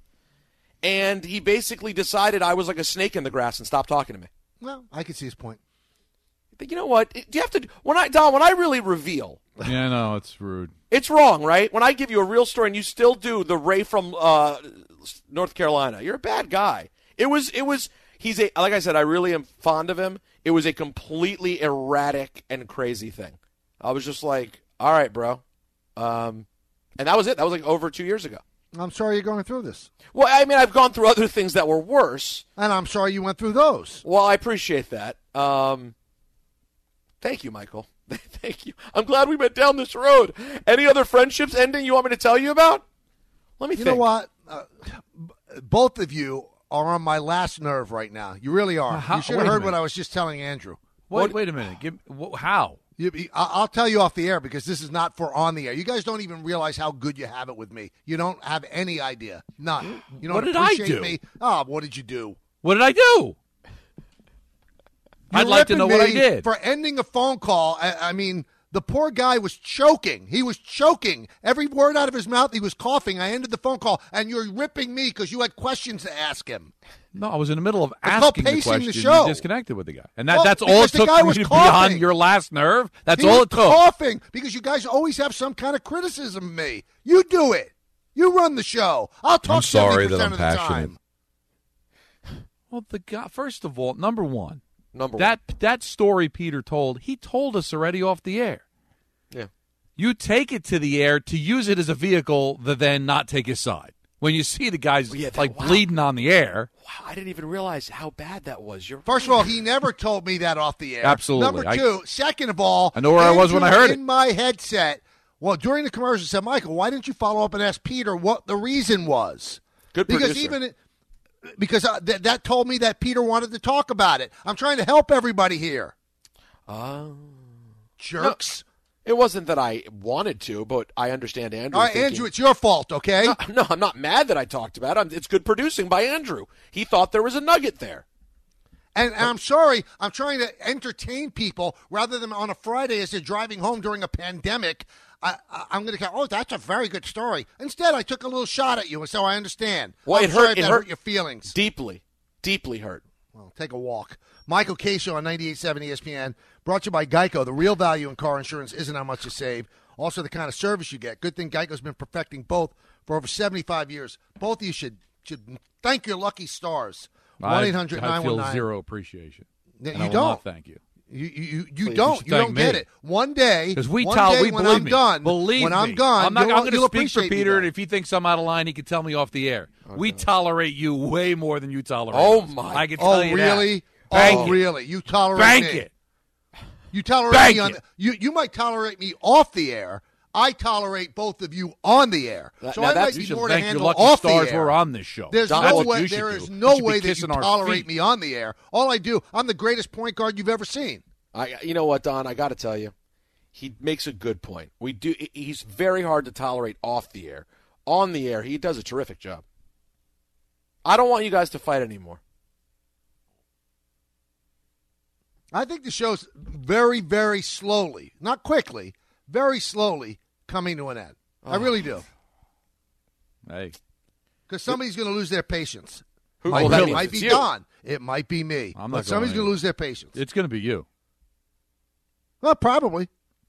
And he basically decided I was like a snake in the grass and stopped talking to me. Well, I can see his point. You know what? Do you have to when I Don, when I really reveal? Yeah, no, it's rude. It's wrong, right? When I give you a real story and you still do the Ray from uh, North Carolina, you're a bad guy. It was it was he's a like I said, I really am fond of him. It was a completely erratic and crazy thing. I was just like, all right, bro. Um, and that was it. That was like over two years ago. I'm sorry you're going through this. Well, I mean, I've gone through other things that were worse. And I'm sorry you went through those. Well, I appreciate that. Um, thank you, Michael. Thank you. I'm glad we went down this road. Any other friendships ending you want me to tell you about? Let me you think. You know what? Uh, both of you are on my last nerve right now. You really are. How, you should have heard what I was just telling Andrew. Wait, what, wait a minute. Give, wh- how? You, I'll tell you off the air because this is not for on the air. You guys don't even realize how good you have it with me. You don't have any idea. None. You don't what did I appreciate do? me. Oh, what did you do? What did I do? You're I'd like to know what I did. For ending a phone call, I, I mean, the poor guy was choking. He was choking. Every word out of his mouth, he was coughing. I ended the phone call, and you're ripping me because you had questions to ask him. No, I was in the middle of It's asking called the pacing question. the show. You disconnected with the guy. And that, Well, that's all because it the took guy for was you to be on coughing. your last nerve? That's he all was it took. coughing because you guys always have some kind of criticism of me. You do it. You run the show. I'll talk I'm sorry seventy percent that I'm of the passionate. time. Well, the guy, first of all, number one, number that one. that story Peter told, he told us already off the air. Yeah. You take it to the air to use it as a vehicle to then not take his side. When you see the guys Well, yeah, that- like wow. bleeding on the air. Wow, I didn't even realize how bad that was. You're First of all, he never told me that off the air. Absolutely. Number I- two, second of all, I know where I was when I Andrew heard it. in my headset. Well, during the commercial, said, Michael, why didn't you follow up and ask Peter what the reason was? Good because producer. even because uh, th- that told me that Peter wanted to talk about it. I'm trying to help everybody here. Oh. Jerks. It wasn't that I wanted to, but I understand Andrew. All right, thinking, Andrew, it's your fault, okay? No, no, I'm not mad that I talked about it. It's good producing by Andrew. He thought there was a nugget there. And, and I'm sorry, I'm trying to entertain people rather than on a Friday as they're driving home during a pandemic. I, I, I'm going to go, oh, that's a very good story. Instead, I took a little shot at you, and so I understand. Well, I'm it sorry hurt. if It that hurt hurt your feelings. Deeply, deeply hurt. Well, take a walk. Michael K. Show on ninety-eight point seven E S P N, brought to you by Geico. The real value in car insurance isn't how much you save, also the kind of service you get. Good thing Geico's been perfecting both for over seventy-five years. Both of you should should thank your lucky stars. one eight hundred nine one nine I feel zero appreciation. You And I will don't. not thank you. You you you, you Please, don't. you should You don't thank get me. it. One day, Because we one tell, day we when believe I'm me. done, Believe when me. I'm gone, I'm not. you'll, I'm going you'll to speak for appreciate me Peter, then. and if he thinks I'm out of line, he can tell me off the air. We tolerate you way more than you tolerate. Oh, us. my. I can tell Oh, you really? that. Bank oh, it. really? You tolerate Bank me? it. You tolerate Bank me on it. you. You might tolerate me off the air. I tolerate both of you on the air. So now I that's- might You be should more to thank your handle lucky off stars the air. we're on this show. There's That's no what way. you should There do. is You no should be way that you kissing our tolerate feet. me on the air. All I do, I'm the greatest point guard you've ever seen. I, you know what, Don? I got to tell you, he makes a good point. We do. He's very hard to tolerate off the air. On the air, he does a terrific job. I don't want you guys to fight anymore. I think the show's very, very slowly, not quickly, very slowly coming to an end. I really do. Hey. Because somebody's going to lose their patience. Who- Might, well, that it means might it's be you. Don. It might be me. I'm but not somebody's going going to lose their patience. It's going to be you. Well, probably.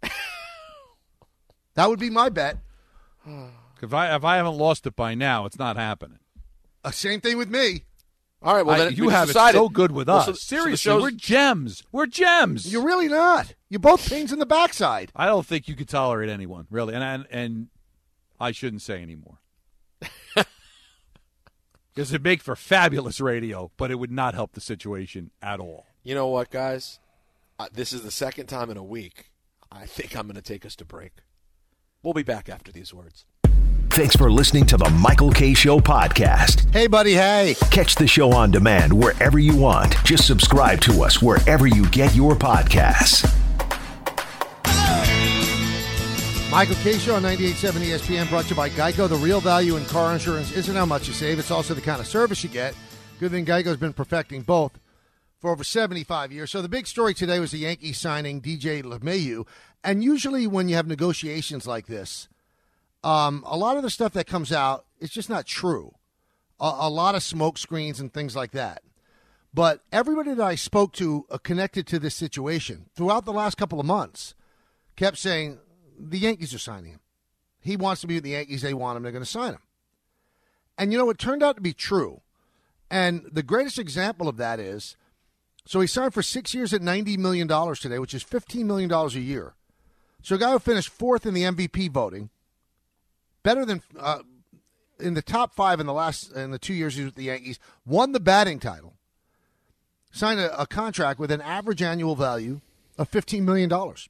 That would be my bet. If I if I haven't lost it by now, it's not happening. Uh, same thing with me. All right, well, I- then you we have decided. it so good with Well, us. so- so the Seriously, show's- we're gems. We're gems. You're really not. You're both pains in the backside. I don't think you could tolerate anyone, really. And and, and I shouldn't say anymore. Because it'd make for fabulous radio, but it would not help the situation at all. You know what, guys? Uh, this is the second time in a week. I think I'm going to take us to break. We'll be back after these words. Thanks for listening to the Michael K. Show podcast. Hey, buddy, hey. Catch the show on demand wherever you want. Just subscribe to us wherever you get your podcasts. Michael K. Show on ninety-eight point seven E S P N, brought to you by Geico. The real value in car insurance isn't how much you save. It's also the kind of service you get. Good thing Geico's been perfecting both for over seventy-five years. So the big story today was the Yankees signing D J LeMahieu. And usually when you have negotiations like this, um, a lot of the stuff that comes out is just not true. A, a lot of smoke screens and things like that. But everybody that I spoke to uh, connected to this situation throughout the last couple of months kept saying, the Yankees are signing him. He wants to be with the Yankees. They want him. They're going to sign him. And, you know, it turned out to be true. And the greatest example of that is, so he signed for six years at ninety million dollars today, which is fifteen million dollars a year. So a guy who finished fourth in the M V P voting, better than uh, in the top five in the last in the two years he was with the Yankees, won the batting title, signed a, a contract with an average annual value of fifteen million dollars.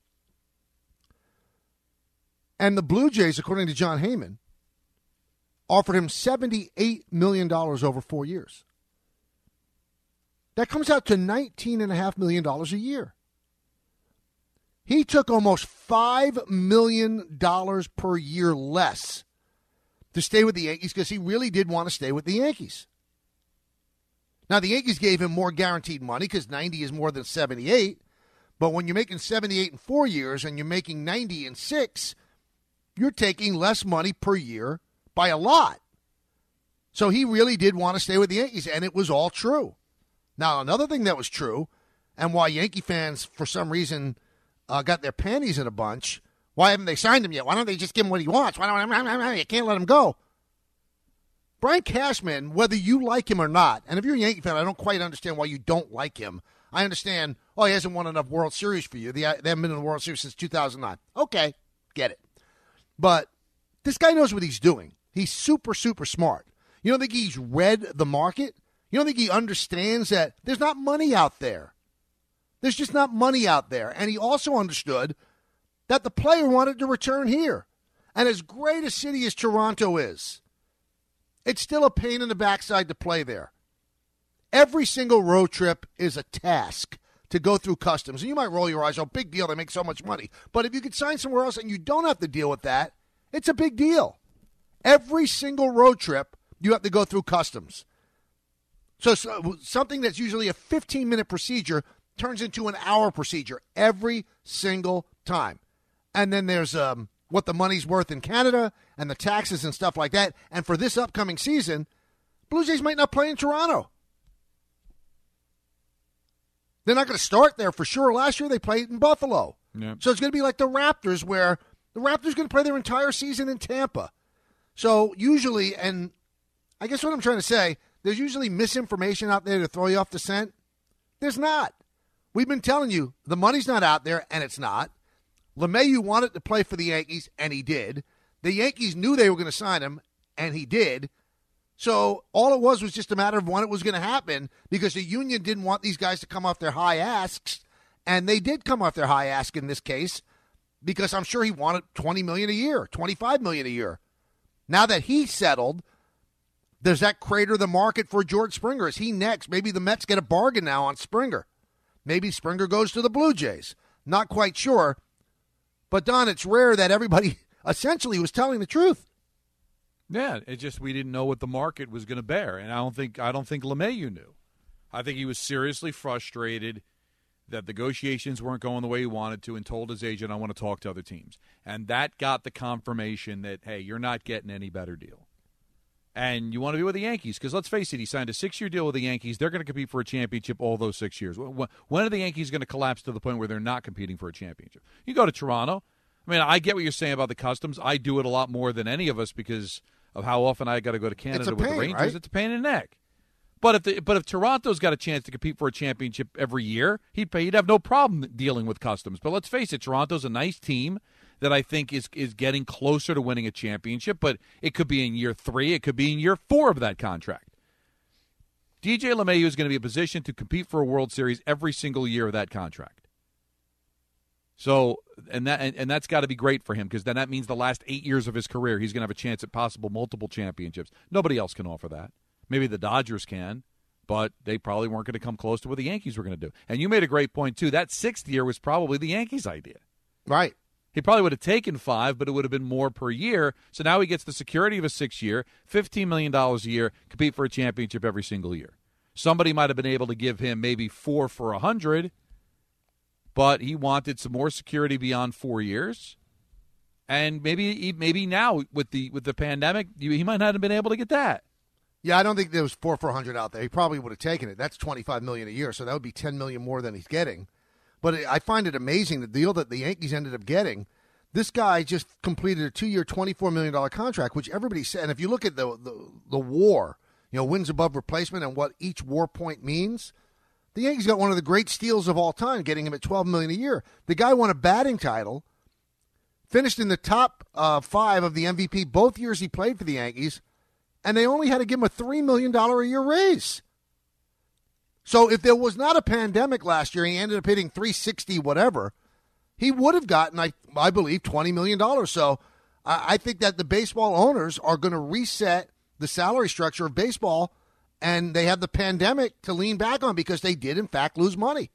And the Blue Jays, according to John Heyman, offered him seventy-eight million dollars over four years. That comes out to nineteen point five million dollars a year. He took almost five million dollars per year less to stay with the Yankees because he really did want to stay with the Yankees. Now, the Yankees gave him more guaranteed money because ninety is more than seventy-eight. But when you're making seventy-eight in four years and you're making ninety in six, you're taking less money per year by a lot. So he really did want to stay with the Yankees, and it was all true. Now, another thing that was true, and why Yankee fans, for some reason, uh, got their panties in a bunch, why haven't they signed him yet? Why don't they just give him what he wants? Why don't you can't let him go? Brian Cashman, whether you like him or not, and if you're a Yankee fan, I don't quite understand why you don't like him. I understand, oh, he hasn't won enough World Series for you. They haven't been in the World Series since two thousand nine. Okay, get it. But this guy knows what he's doing. He's super, super smart. You don't think he's read the market? You don't think he understands that there's not money out there? There's just not money out there. And he also understood that the player wanted to return here. And as great a city as Toronto is, it's still a pain in the backside to play there. Every single road trip is a task to go through customs. And you might roll your eyes, oh, big deal, they make so much money. But if you could sign somewhere else and you don't have to deal with that, it's a big deal. Every single road trip, you have to go through customs. So, so something that's usually a fifteen-minute procedure turns into an hour procedure every single time. And then there's um, what the money's worth in Canada and the taxes and stuff like that. And for this upcoming season, Blue Jays might not play in Toronto. They're not going to start there for sure. Last year they played in Buffalo. Yeah. So it's going to be like the Raptors, where the Raptors are going to play their entire season in Tampa. So usually, and I guess what I'm trying to say, there's usually misinformation out there to throw you off the scent. There's not. We've been telling you the money's not out there, and it's not. LeMahieu wanted to play for the Yankees, and he did. The Yankees knew they were going to sign him, and he did. So all it was was just a matter of when it was going to happen, because the union didn't want these guys to come off their high asks, and they did come off their high ask in this case, because I'm sure he wanted twenty million dollars a year, twenty-five million dollars a year. Now that he's settled, does that crater the market for George Springer? Is he next? Maybe the Mets get a bargain now on Springer. Maybe Springer goes to the Blue Jays. Not quite sure. But, Don, it's rare that everybody essentially was telling the truth. Yeah, it just we didn't know what the market was going to bear, and I don't think I don't think LeMahieu knew. I think he was seriously frustrated that negotiations weren't going the way he wanted to, and told his agent, I want to talk to other teams. And that got the confirmation that, hey, you're not getting any better deal. And you want to be with the Yankees, because let's face it, he signed a six-year deal with the Yankees. They're going to compete for a championship all those six years. When are the Yankees going to collapse to the point where they're not competing for a championship? You go to Toronto. I mean, I get what you're saying about the customs. I do it a lot more than any of us because of how often I got to go to Canada pain, with the Rangers. Right? It's a pain in the neck. But if the, but if Toronto's got a chance to compete for a championship every year, he'd pay, he'd have no problem dealing with customs. But let's face it, Toronto's a nice team that I think is is getting closer to winning a championship. But it could be in year three, it could be in year four of that contract. D J LeMahieu is going to be in a position to compete for a World Series every single year of that contract. So, and that and, and that's got to be great for him, because then that means the last eight years of his career, he's going to have a chance at possible multiple championships. Nobody else can offer that. Maybe the Dodgers can, but they probably weren't going to come close to what the Yankees were going to do. And you made a great point, too. That sixth year was probably the Yankees' idea. Right. He probably would have taken five, but it would have been more per year. So now he gets the security of a six-year, fifteen million dollars a year, compete for a championship every single year. Somebody might have been able to give him maybe four for a hundred, but he wanted some more security beyond four years. And maybe maybe now with the with the pandemic, he might not have been able to get that. Yeah, I don't think there was four for a hundred out there. He probably would have taken it. That's twenty-five million dollars a year, so that would be ten million dollars more than he's getting. But I find it amazing, the deal that the Yankees ended up getting. This guy just completed a two-year, twenty-four million dollars contract, which everybody said. And if you look at the, the the WAR, you know, wins above replacement and what each WAR point means, the Yankees got one of the great steals of all time, getting him at twelve million dollars a year. The guy won a batting title, finished in the top uh, five of the M V P both years he played for the Yankees, and they only had to give him a three million dollars a year raise. So if there was not a pandemic last year and he ended up hitting three sixty whatever, he would have gotten, I, I believe, twenty million dollars. So I, I think that the baseball owners are going to reset the salary structure of baseball, and they have the pandemic to lean back on because they did, in fact, lose money.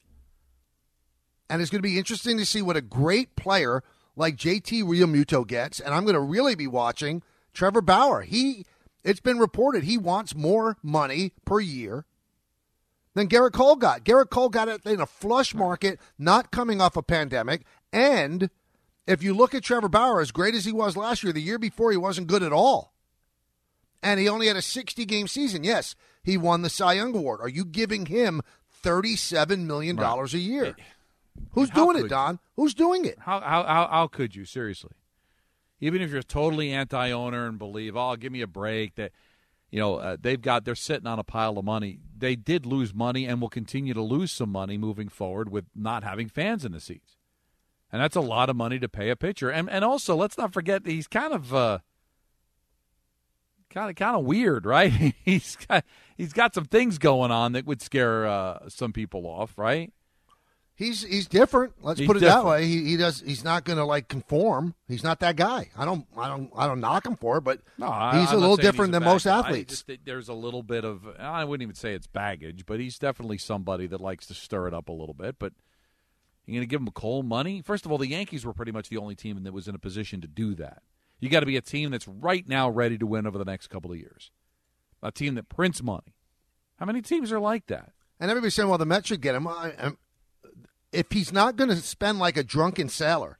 And it's going to be interesting to see what a great player like J T Realmuto gets, and I'm going to really be watching Trevor Bauer. He, it's been reported he wants more money per year than Garrett Cole got. Garrett Cole got it in a flush market, not coming off a pandemic. And if you look at Trevor Bauer, as great as he was last year, the year before he wasn't good at all. And he only had a sixty-game season. Yes, he won the Cy Young Award. Are you giving him thirty-seven million dollars right. a year? Who's how doing it, Don? You? Who's doing it? How, how how how could you, seriously? Even if you're totally anti-owner and believe, oh, give me a break, that you know, uh, they've got, they're sitting on a pile of money. They did lose money and will continue to lose some money moving forward with not having fans in the seats. And that's a lot of money to pay a pitcher. And and also, let's not forget, he's kind of uh, Kind of, kind of weird, right? he's got he's got some things going on that would scare uh, some people off, right? He's he's different. Let's He's put it different. that way. He he does. He's not going to like conform. He's not that guy. I don't I don't I don't knock him for it, but No, I- he's I'm a not little saying different he's a than bad most guy. athletes. Just that there's a little bit of, I wouldn't even say it's baggage, but he's definitely somebody that likes to stir it up a little bit. But you're going to give him cold money? First of all, the Yankees were pretty much the only team that was in a position to do that. You got to be a team that's right now ready to win over the next couple of years. A team that prints money. How many teams are like that? And everybody's saying, well, the Mets should get him. I, I'm, if he's not going to spend like a drunken sailor,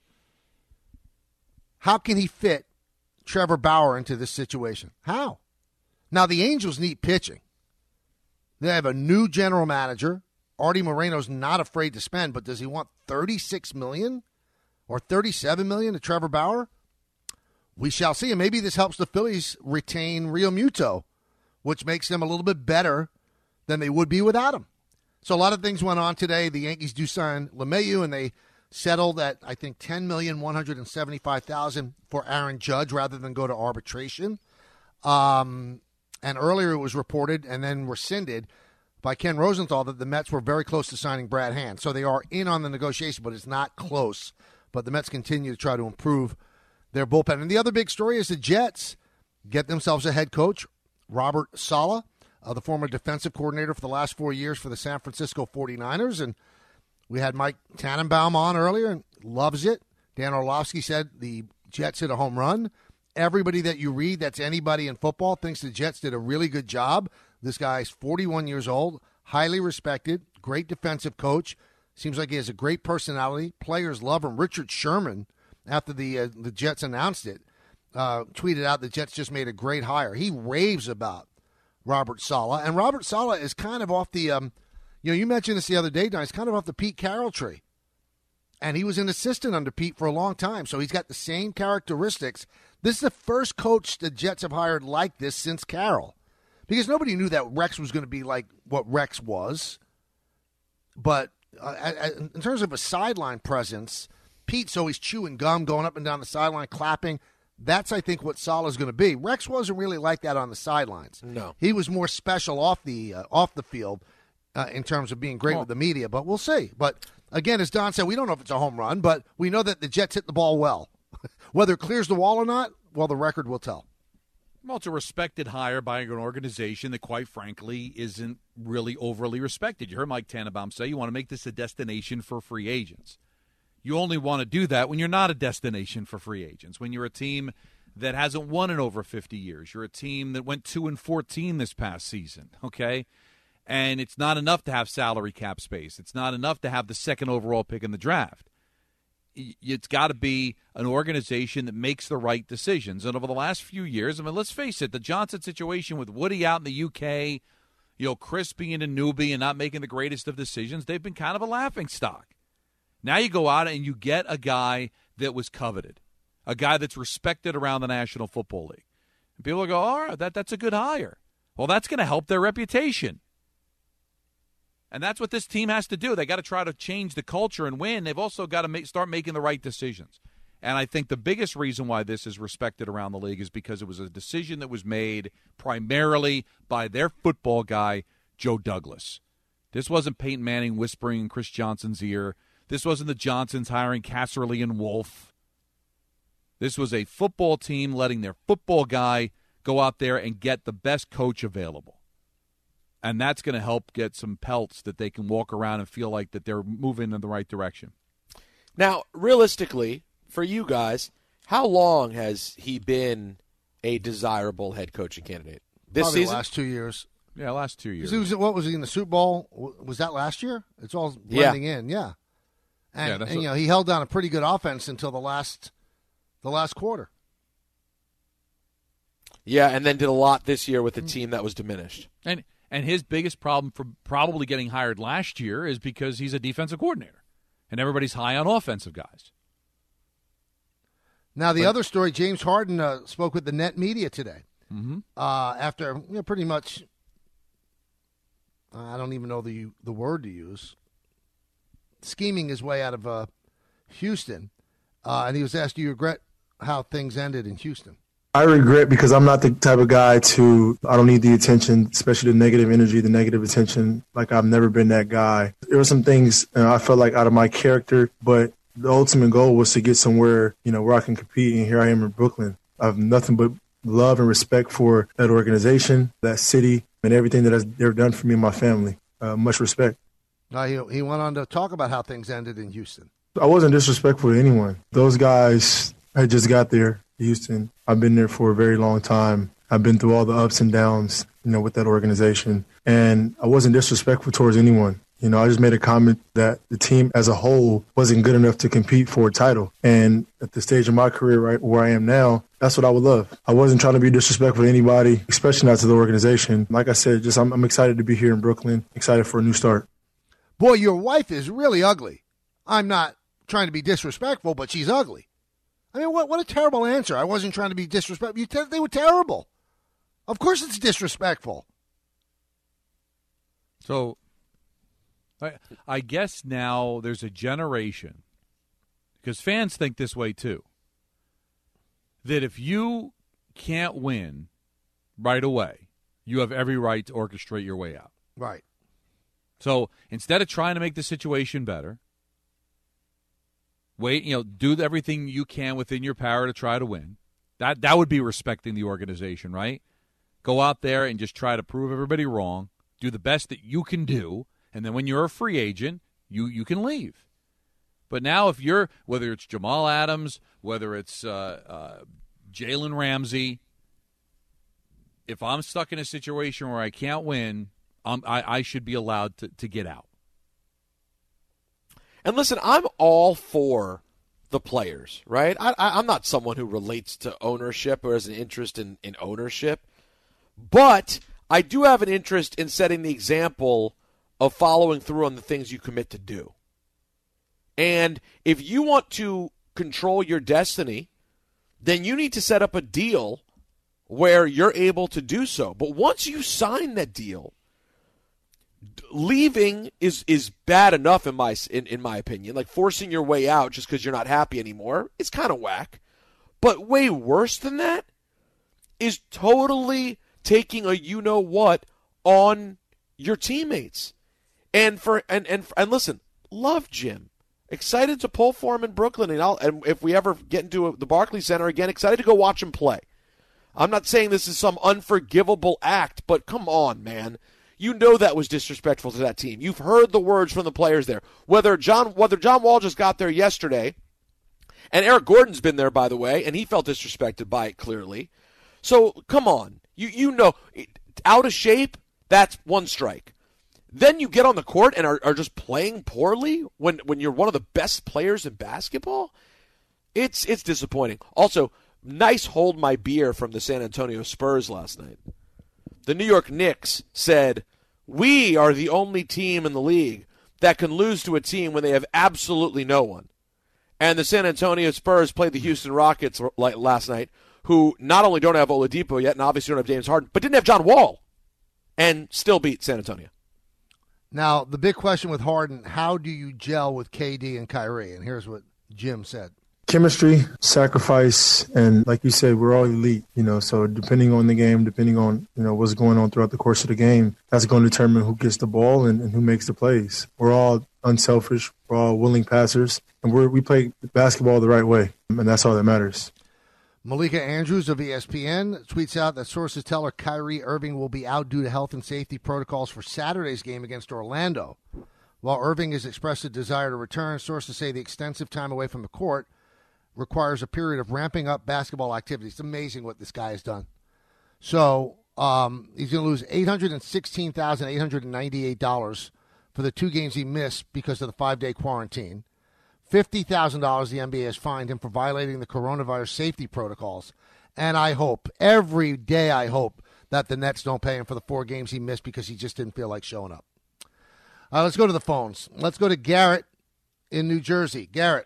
how can he fit Trevor Bauer into this situation? How? Now, the Angels need pitching. They have a new general manager. Artie Moreno's not afraid to spend, but does he want thirty-six million dollars or thirty-seven million dollars to Trevor Bauer? We shall see. And maybe this helps the Phillies retain Real Muto, which makes them a little bit better than they would be without him. So a lot of things went on today. The Yankees do sign LeMahieu, and they settled at, I think, ten million one hundred seventy-five thousand dollars for Aaron Judge rather than go to arbitration. Um, and earlier it was reported and then rescinded by Ken Rosenthal that the Mets were very close to signing Brad Hand. So they are in on the negotiation, but it's not close. But the Mets continue to try to improve their bullpen. And the other big story is the Jets get themselves a head coach, Robert Saleh, uh, the former defensive coordinator for the last four years for the San Francisco forty-niners. And we had Mike Tannenbaum on earlier and loves it. Dan Orlovsky said the Jets hit a home run. Everybody that you read, that's anybody in football, thinks the Jets did a really good job. This guy's forty-one years old, highly respected, great defensive coach. Seems like he has a great personality. Players love him. Richard Sherman, after the uh, the Jets announced it, uh, tweeted out the Jets just made a great hire. He raves about Robert Saleh. And Robert Saleh is kind of off the, um, you know, you mentioned this the other day, Don. He's kind of off the Pete Carroll tree. And he was an assistant under Pete for a long time, so he's got the same characteristics. This is the first coach the Jets have hired like this since Carroll. Because nobody knew that Rex was going to be like what Rex was. But uh, in terms of a sideline presence, Pete's always chewing gum, going up and down the sideline, clapping. That's, I think, what Saleh's going to be. Rex wasn't really like that on the sidelines. No. He was more special off the uh, off the field uh, in terms of being great Well- with the media, but we'll see. But, again, as Don said, we don't know if it's a home run, but we know that the Jets hit the ball well. Whether it clears the wall or not, well, the record will tell. Well, it's a respected hire by an organization that, quite frankly, isn't really overly respected. You heard Mike Tannenbaum say you want to make this a destination for free agents. You only want to do that when you're not a destination for free agents, when you're a team that hasn't won in over fifty years. You're a team that went two and fourteen this past season, okay? And it's not enough to have salary cap space. It's not enough to have the second overall pick in the draft. It's got to be an organization that makes the right decisions. And over the last few years, I mean, let's face it, the Johnson situation with Woody out in the U K, you know, Chris being a newbie and not making the greatest of decisions, they've been kind of a laughingstock. Now you go out and you get a guy that was coveted, a guy that's respected around the National Football League. And people go, all right, that, that's a good hire. Well, that's going to help their reputation. And that's what this team has to do. They got to try to change the culture and win. They've also got to make, start making the right decisions. And I think the biggest reason why this is respected around the league is because it was a decision that was made primarily by their football guy, Joe Douglas. This wasn't Peyton Manning whispering in Chris Johnson's ear. This wasn't the Johnsons hiring Casserly and Wolf. This was a football team letting their football guy go out there and get the best coach available. And that's going to help get some pelts that they can walk around and feel like that they're moving in the right direction. Now, realistically, for you guys, how long has he been a desirable head coaching candidate? This Probably season? the last two years. Yeah, last two years. He was, what was he in the Super Bowl? Was that last year? It's all blending in, yeah. And, Yeah, that's and what- you know, he held down a pretty good offense until the last, the last quarter. Yeah, and then did a lot this year with a team that was diminished. And and his biggest problem for probably getting hired last year is because he's a defensive coordinator, and everybody's high on offensive guys. Now, the But- other story, James Harden uh, spoke with the net media today Mm-hmm. uh, after you know, pretty much, I don't even know the the word to use, scheming his way out of uh, Houston. Uh, and he was asked, do you regret how things ended in Houston? I regret because I'm not the type of guy to, I don't need the attention, especially the negative energy, the negative attention. Like, I've never been that guy. There were some things you know, I felt like out of my character, but the ultimate goal was to get somewhere, you know, where I can compete. And here I am in Brooklyn. I have nothing but love and respect for that organization, that city, and everything that they've done for me and my family. Uh, much respect. Now, he, he went on to talk about how things ended in Houston. I wasn't disrespectful to anyone. Those guys had just got there. Houston. I've been there for a very long time. I've been through all the ups and downs, you know, with that organization. And I wasn't disrespectful towards anyone. You know, I just made a comment that the team as a whole wasn't good enough to compete for a title. And at the stage of my career, right where I am now, that's what I would love. I wasn't trying to be disrespectful to anybody, especially not to the organization. Like I said, just I'm, I'm excited to be here in Brooklyn, excited for a new start. Boy, your wife is really ugly. I'm not trying to be disrespectful, but she's ugly. I mean, what what a terrible answer. I wasn't trying to be disrespectful. You te- they were terrible. Of course it's disrespectful. So, I, I guess now there's a generation, because fans think this way too, that if you can't win right away, you have every right to orchestrate your way out. Right. So instead of trying to make the situation better, wait, you know, do everything you can within your power to try to win. That that would be respecting the organization, right? Go out there and just try to prove everybody wrong. Do the best that you can do, and then when you're a free agent, you you can leave. But now, if you're whether it's Jamal Adams, whether it's uh, uh, Jalen Ramsey, if I'm stuck in a situation where I can't win, I'm, I I should be allowed to to get out. And listen, I'm all for the players, right? I, I, I'm not someone who relates to ownership or has an interest in, in ownership. But I do have an interest in setting the example of following through on the things you commit to do. And if you want to control your destiny, then you need to set up a deal where you're able to do so. But once you sign that deal, leaving is is bad enough in my in, in my opinion. Like forcing your way out just because you're not happy anymore, it's kind of whack. But way worse than that is totally taking a you know what on your teammates. And for and and and listen, love Jim. Excited to pull for him in Brooklyn, and I'll and if we ever get into a, the Barclays Center again, excited to go watch him play. I'm not saying this is some unforgivable act, but come on, man. You know that was disrespectful to that team. You've heard the words from the players there. Whether John whether John Wall just got there yesterday, and Eric Gordon's been there, by the way, and he felt disrespected by it clearly. So, come on. You you know, out of shape, that's one strike. Then you get on the court and are, are just playing poorly when, when you're one of the best players in basketball? It's it's disappointing. Also, nice hold my beer from the San Antonio Spurs last night. The New York Knicks said, we are the only team in the league that can lose to a team when they have absolutely no one. And the San Antonio Spurs played the Houston Rockets last night, who not only don't have Oladipo yet and obviously don't have James Harden, but didn't have John Wall, and still beat San Antonio. Now, the big question with Harden, how do you gel with K D and Kyrie? And here's what Jim said. Chemistry, sacrifice, and like you said, we're all elite, you know, so depending on the game, depending on, you know, what's going on throughout the course of the game, that's going to determine who gets the ball and, and who makes the plays. We're all unselfish, we're all willing passers, and we're, we play basketball the right way, and that's all that matters. Malika Andrews of E S P N tweets out that sources tell her Kyrie Irving will be out due to health and safety protocols for Saturday's game against Orlando. While Irving has expressed a desire to return, sources say the extensive time away from the court requires a period of ramping up basketball activity. It's amazing what this guy has done. So um, he's going to lose eight hundred sixteen thousand eight hundred ninety-eight dollars for the two games he missed because of the five-day quarantine. fifty thousand dollars the N B A has fined him for violating the coronavirus safety protocols. And I hope, every day I hope, that the Nets don't pay him for the four games he missed because he just didn't feel like showing up. Uh, let's go to the phones. Let's go to Garrett in New Jersey. Garrett.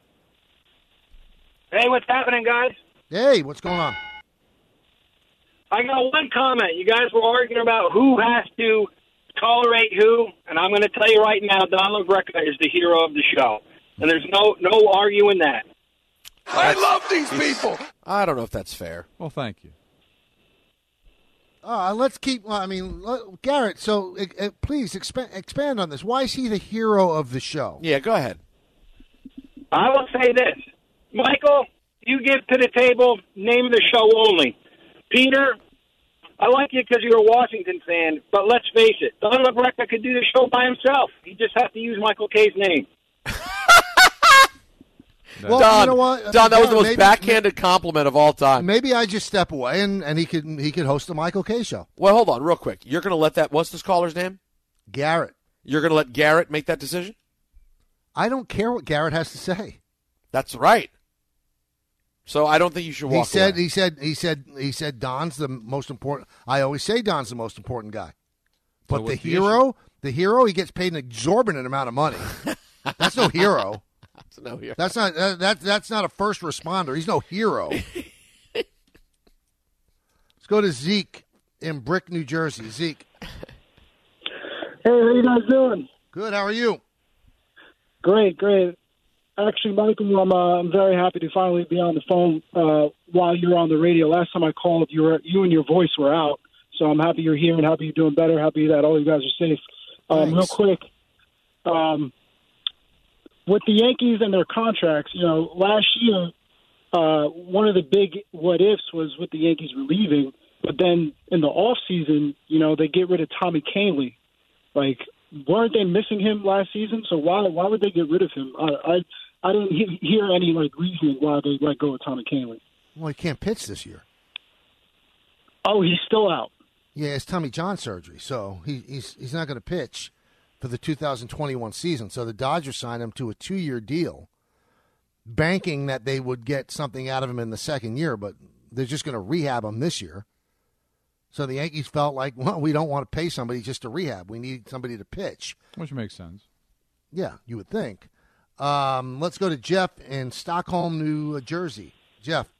Hey, what's happening, guys? Hey, what's going on? I got one comment. You guys were arguing about who has to tolerate who, and I'm going to tell you right now, Don LaGreca is the hero of the show. And there's no no arguing that. I love these people. I don't know if that's fair. Well, thank you. Uh, let's keep. Well, I mean, let, Garrett. So, uh, uh, please expand expand on this. Why is he the hero of the show? Yeah, go ahead. I will say this, Michael. You give to the table. Name of the show only. Peter, I like you because you're a Washington fan, but let's face it, Don LaGreca could do the show by himself. He just has to use Michael K's name. Well, Don, you know what? Don, that was the most maybe, backhanded compliment of all time. Maybe I just step away and, and he could he could host the Michael K show. Well, hold on, real quick. You're going to let that? What's this caller's name? Garrett. You're going to let Garrett make that decision? I don't care what Garrett has to say. That's right. So I don't think you should walk he said, away. He said. He said. He said. Don's the most important. I always say Don's the most important guy. But the hero, the hero, he gets paid an exorbitant amount of money. That's no hero. That's no hero. That's not that, that. That's not a first responder. He's no hero. Let's go to Zeke in Brick, New Jersey. Zeke. Hey, how you guys doing? Good. How are you? Great, great. Actually, Michael, I'm, uh, I'm very happy to finally be on the phone uh, while you're on the radio. Last time I called, you were you and your voice were out. So I'm happy you're here and happy you're doing better. Happy that all you guys are safe. Um, real quick, um, with the Yankees and their contracts, you know, last year, uh, one of the big what ifs was with the Yankees relieving. But then in the off season, you know, they get rid of Tommy Kahnle. Like, weren't they missing him last season? So why why would they get rid of him? I I, I didn't he- hear any like reasoning why they let go of Tommy Kahnle. Well, he can't pitch this year. Oh, he's still out. Yeah, it's Tommy John surgery, so he, he's he's not going to pitch for the two thousand twenty-one season. So the Dodgers signed him to a two-year deal, banking that they would get something out of him in the second year, but they're just going to rehab him this year. So the Yankees felt like, well, we don't want to pay somebody just to rehab. We need somebody to pitch. Which makes sense. Yeah, you would think. Um, let's go to Jeff in Stockholm, New Jersey. Jeff.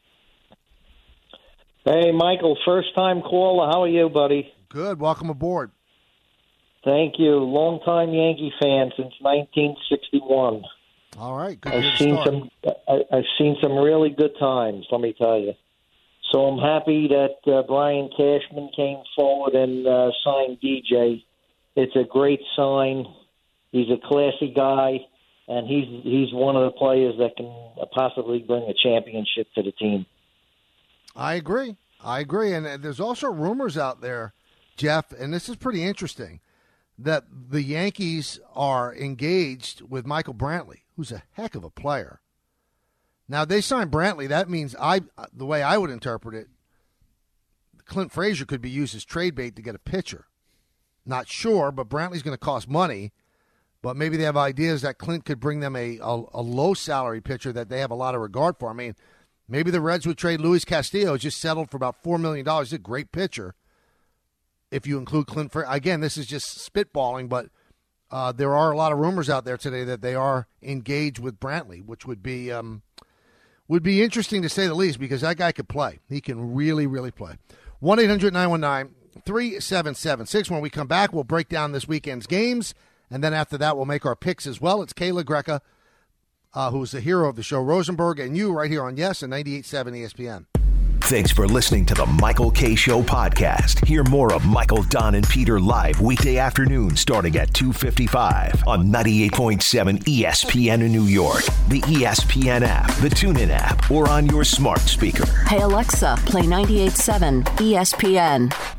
Hey, Michael, first-time caller. How are you, buddy? Good. Welcome aboard. Thank you. Long-time Yankee fan since nineteen sixty-one. All right. Good. I've seen some. I, I've seen some really good times. Let me tell you. So I'm happy that uh, Brian Cashman came forward and uh, signed D J. It's a great sign. He's a classy guy, and he's he's one of the players that can possibly bring a championship to the team. I agree. I agree. And there's also rumors out there, Jeff, and this is pretty interesting, that the Yankees are engaged with Michael Brantley, who's a heck of a player. Now, they signed Brantley. That means, I, the way I would interpret it, Clint Frazier could be used as trade bait to get a pitcher. Not sure, but Brantley's going to cost money. But maybe they have ideas that Clint could bring them a, a, a low-salary pitcher that they have a lot of regard for. I mean, maybe the Reds would trade Luis Castillo, just settled for about four million dollars. He's a great pitcher if you include Clint Frazier. Again, this is just spitballing, but uh, there are a lot of rumors out there today that they are engaged with Brantley, which would be um, would be interesting to say the least, because that guy could play. He can really, really play. one eight hundred nine one nine three seven seven six. When we come back, we'll break down this weekend's games, and then after that, we'll make our picks as well. It's Kay LaGreca, uh, who's the hero of the show, Rosenberg, and you right here on Yes and ninety-eight point seven E S P N. Thanks for listening to the Michael K. Show podcast. Hear more of Michael, Don, and Peter live weekday afternoons starting at two fifty-five on ninety-eight point seven E S P N in New York, the E S P N app, the TuneIn app, or on your smart speaker. Hey, Alexa, play ninety-eight point seven E S P N.